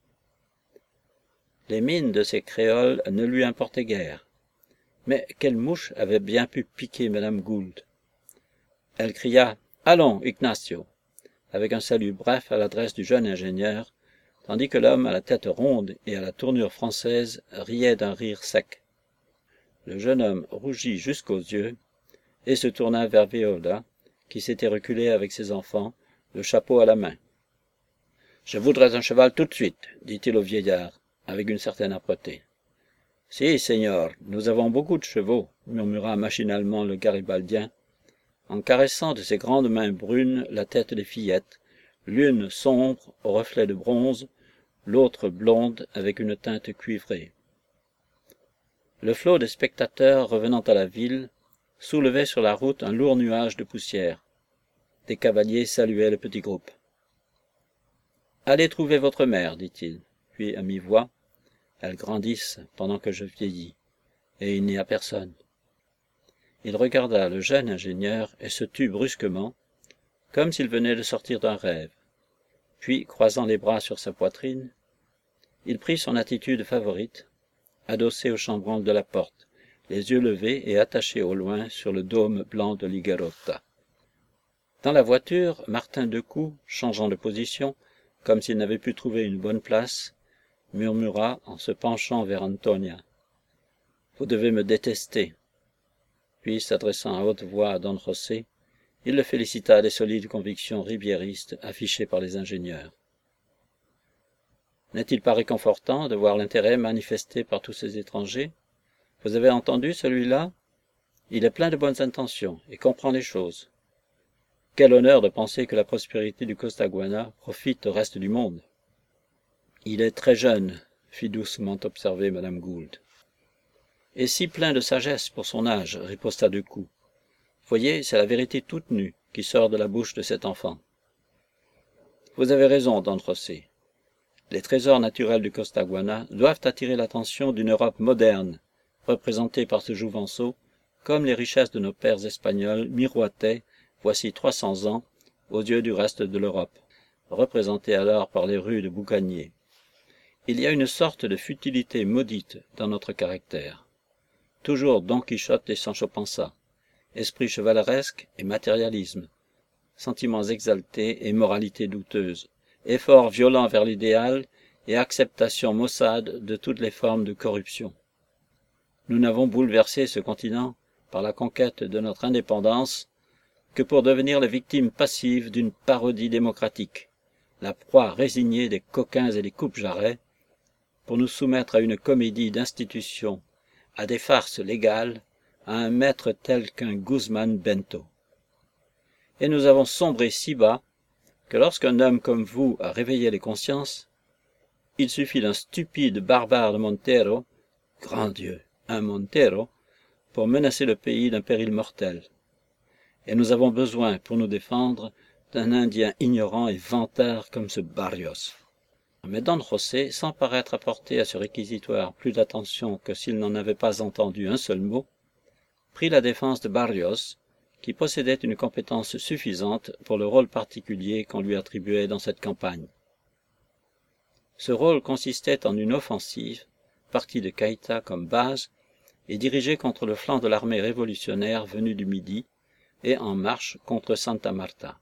Les mines de ces créoles ne lui importaient guère. Mais quelle mouche avait bien pu piquer Madame Gould? Elle cria « Allons, Ignacio !» avec un salut bref à l'adresse du jeune ingénieur, tandis que l'homme à la tête ronde et à la tournure française riait d'un rire sec. Le jeune homme rougit jusqu'aux yeux et se tourna vers Viola, qui s'était reculée avec ses enfants, le chapeau à la main. « Je voudrais un cheval tout de suite, dit-il au vieillard, avec une certaine âpreté. « Si, Seigneur, nous avons beaucoup de chevaux, murmura machinalement le garibaldien, en caressant de ses grandes mains brunes la tête des fillettes, l'une sombre au reflet de bronze, l'autre blonde avec une teinte cuivrée. Le flot des spectateurs revenant à la ville soulevait sur la route un lourd nuage de poussière. Des cavaliers saluaient le petit groupe. « Allez trouver votre mère, dit-il, puis à mi-voix, « elles grandissent pendant que je vieillis, et il n'y a personne. » Il regarda le jeune ingénieur et se tut brusquement, comme s'il venait de sortir d'un rêve. Puis, croisant les bras sur sa poitrine, il prit son attitude favorite, adossé au chambranle de la porte, les yeux levés et attachés au loin sur le dôme blanc de l'Higuerota. Dans la voiture, Martin Decoux, changeant de position, comme s'il n'avait pu trouver une bonne place, murmura en se penchant vers Antonia. « Vous devez me détester. » Puis, s'adressant à haute voix à Don José, il le félicita des solides convictions ribiéristes affichées par les ingénieurs. N'est-il pas réconfortant de voir l'intérêt manifesté par tous ces étrangers? Vous avez entendu celui-là? Il est plein de bonnes intentions et comprend les choses. Quel honneur de penser que la prospérité du Costaguana profite au reste du monde. Il est très jeune, fit doucement observer Madame Gould. Et si plein de sagesse pour son âge, riposta Decoux. Voyez, c'est la vérité toute nue qui sort de la bouche de cet enfant. Vous avez raison, Don José. Les trésors naturels du Costaguana doivent attirer l'attention d'une Europe moderne, représentée par ce Jouvenceau, comme les richesses de nos pères espagnols miroitaient, voici 300 ans, aux yeux du reste de l'Europe, représentée alors par les rues de boucaniers. Il y a une sorte de futilité maudite dans notre caractère. Toujours Don Quichotte et Sancho Panza, esprit chevaleresque et matérialisme, sentiments exaltés et moralité douteuse, effort violent vers l'idéal et acceptation maussade de toutes les formes de corruption. Nous n'avons bouleversé ce continent par la conquête de notre indépendance que pour devenir les victimes passives d'une parodie démocratique, la proie résignée des coquins et des coupe-jarrets, pour nous soumettre à une comédie d'institutions, à des farces légales, à un maître tel qu'un Guzman Bento. Et nous avons sombré si bas que lorsqu'un homme comme vous a réveillé les consciences, il suffit d'un stupide barbare de Montero, grand Dieu, un Montero, pour menacer le pays d'un péril mortel. Et nous avons besoin, pour nous défendre, d'un Indien ignorant et vantard comme ce Barrios. Mais Don José, sans paraître apporter à ce réquisitoire plus d'attention que s'il n'en avait pas entendu un seul mot, prit la défense de Barrios, qui possédait une compétence suffisante pour le rôle particulier qu'on lui attribuait dans cette campagne. Ce rôle consistait en une offensive, partie de Cayta comme base, et dirigée contre le flanc de l'armée révolutionnaire venue du Midi, et en marche contre Santa Marta.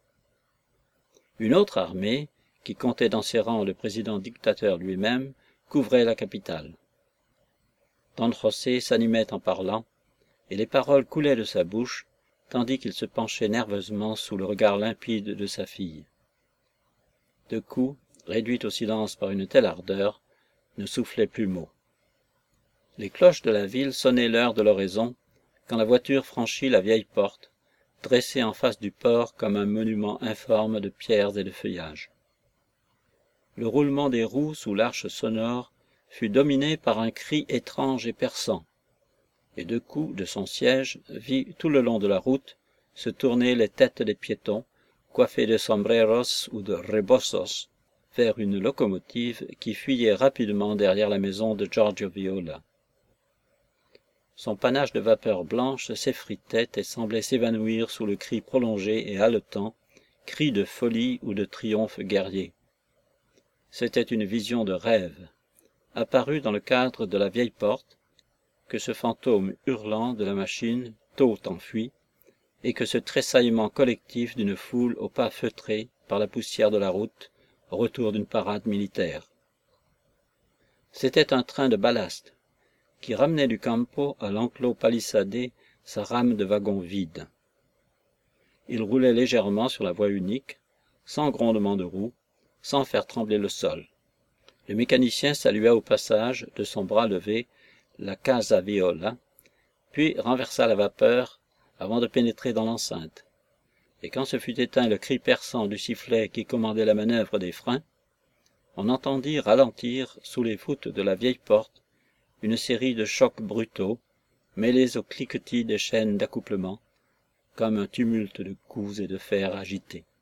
Une autre armée, qui comptait dans ses rangs le président dictateur lui-même, couvrait la capitale. Don José s'animait en parlant, et les paroles coulaient de sa bouche, tandis qu'il se penchait nerveusement sous le regard limpide de sa fille. Decoux, réduit au silence par une telle ardeur, ne soufflait plus mot. Les cloches de la ville sonnaient l'heure de l'oraison, quand la voiture franchit la vieille porte, dressée en face du port comme un monument informe de pierres et de feuillages. Le roulement des roues sous l'arche sonore fut dominé par un cri étrange et perçant, et Decoux, de son siège, vit tout le long de la route se tourner les têtes des piétons, coiffés de sombreros ou de rebossos, vers une locomotive qui fuyait rapidement derrière la maison de Giorgio Viola. son panache de vapeur blanche s'effritait et semblait s'évanouir sous le cri prolongé et haletant, cri de folie ou de triomphe guerrier. C'était une vision de rêve, apparue dans le cadre de la vieille porte, que ce fantôme hurlant de la machine, tôt enfui, et que ce tressaillement collectif d'une foule au pas feutré par la poussière de la route, au retour d'une parade militaire. C'était un train de ballast, qui ramenait du campo à l'enclos palissadé sa rame de wagon vide. Il roulait légèrement sur la voie unique, sans grondement de roues, sans faire trembler le sol. Le mécanicien salua au passage, de son bras levé, la Casa Viola, puis renversa la vapeur avant de pénétrer dans l'enceinte. Et quand se fut éteint le cri perçant du sifflet qui commandait la manœuvre des freins, on entendit ralentir sous les voûtes de la vieille porte une série de chocs brutaux, mêlés au cliquetis des chaînes d'accouplement, comme un tumulte de coups et de fers agités.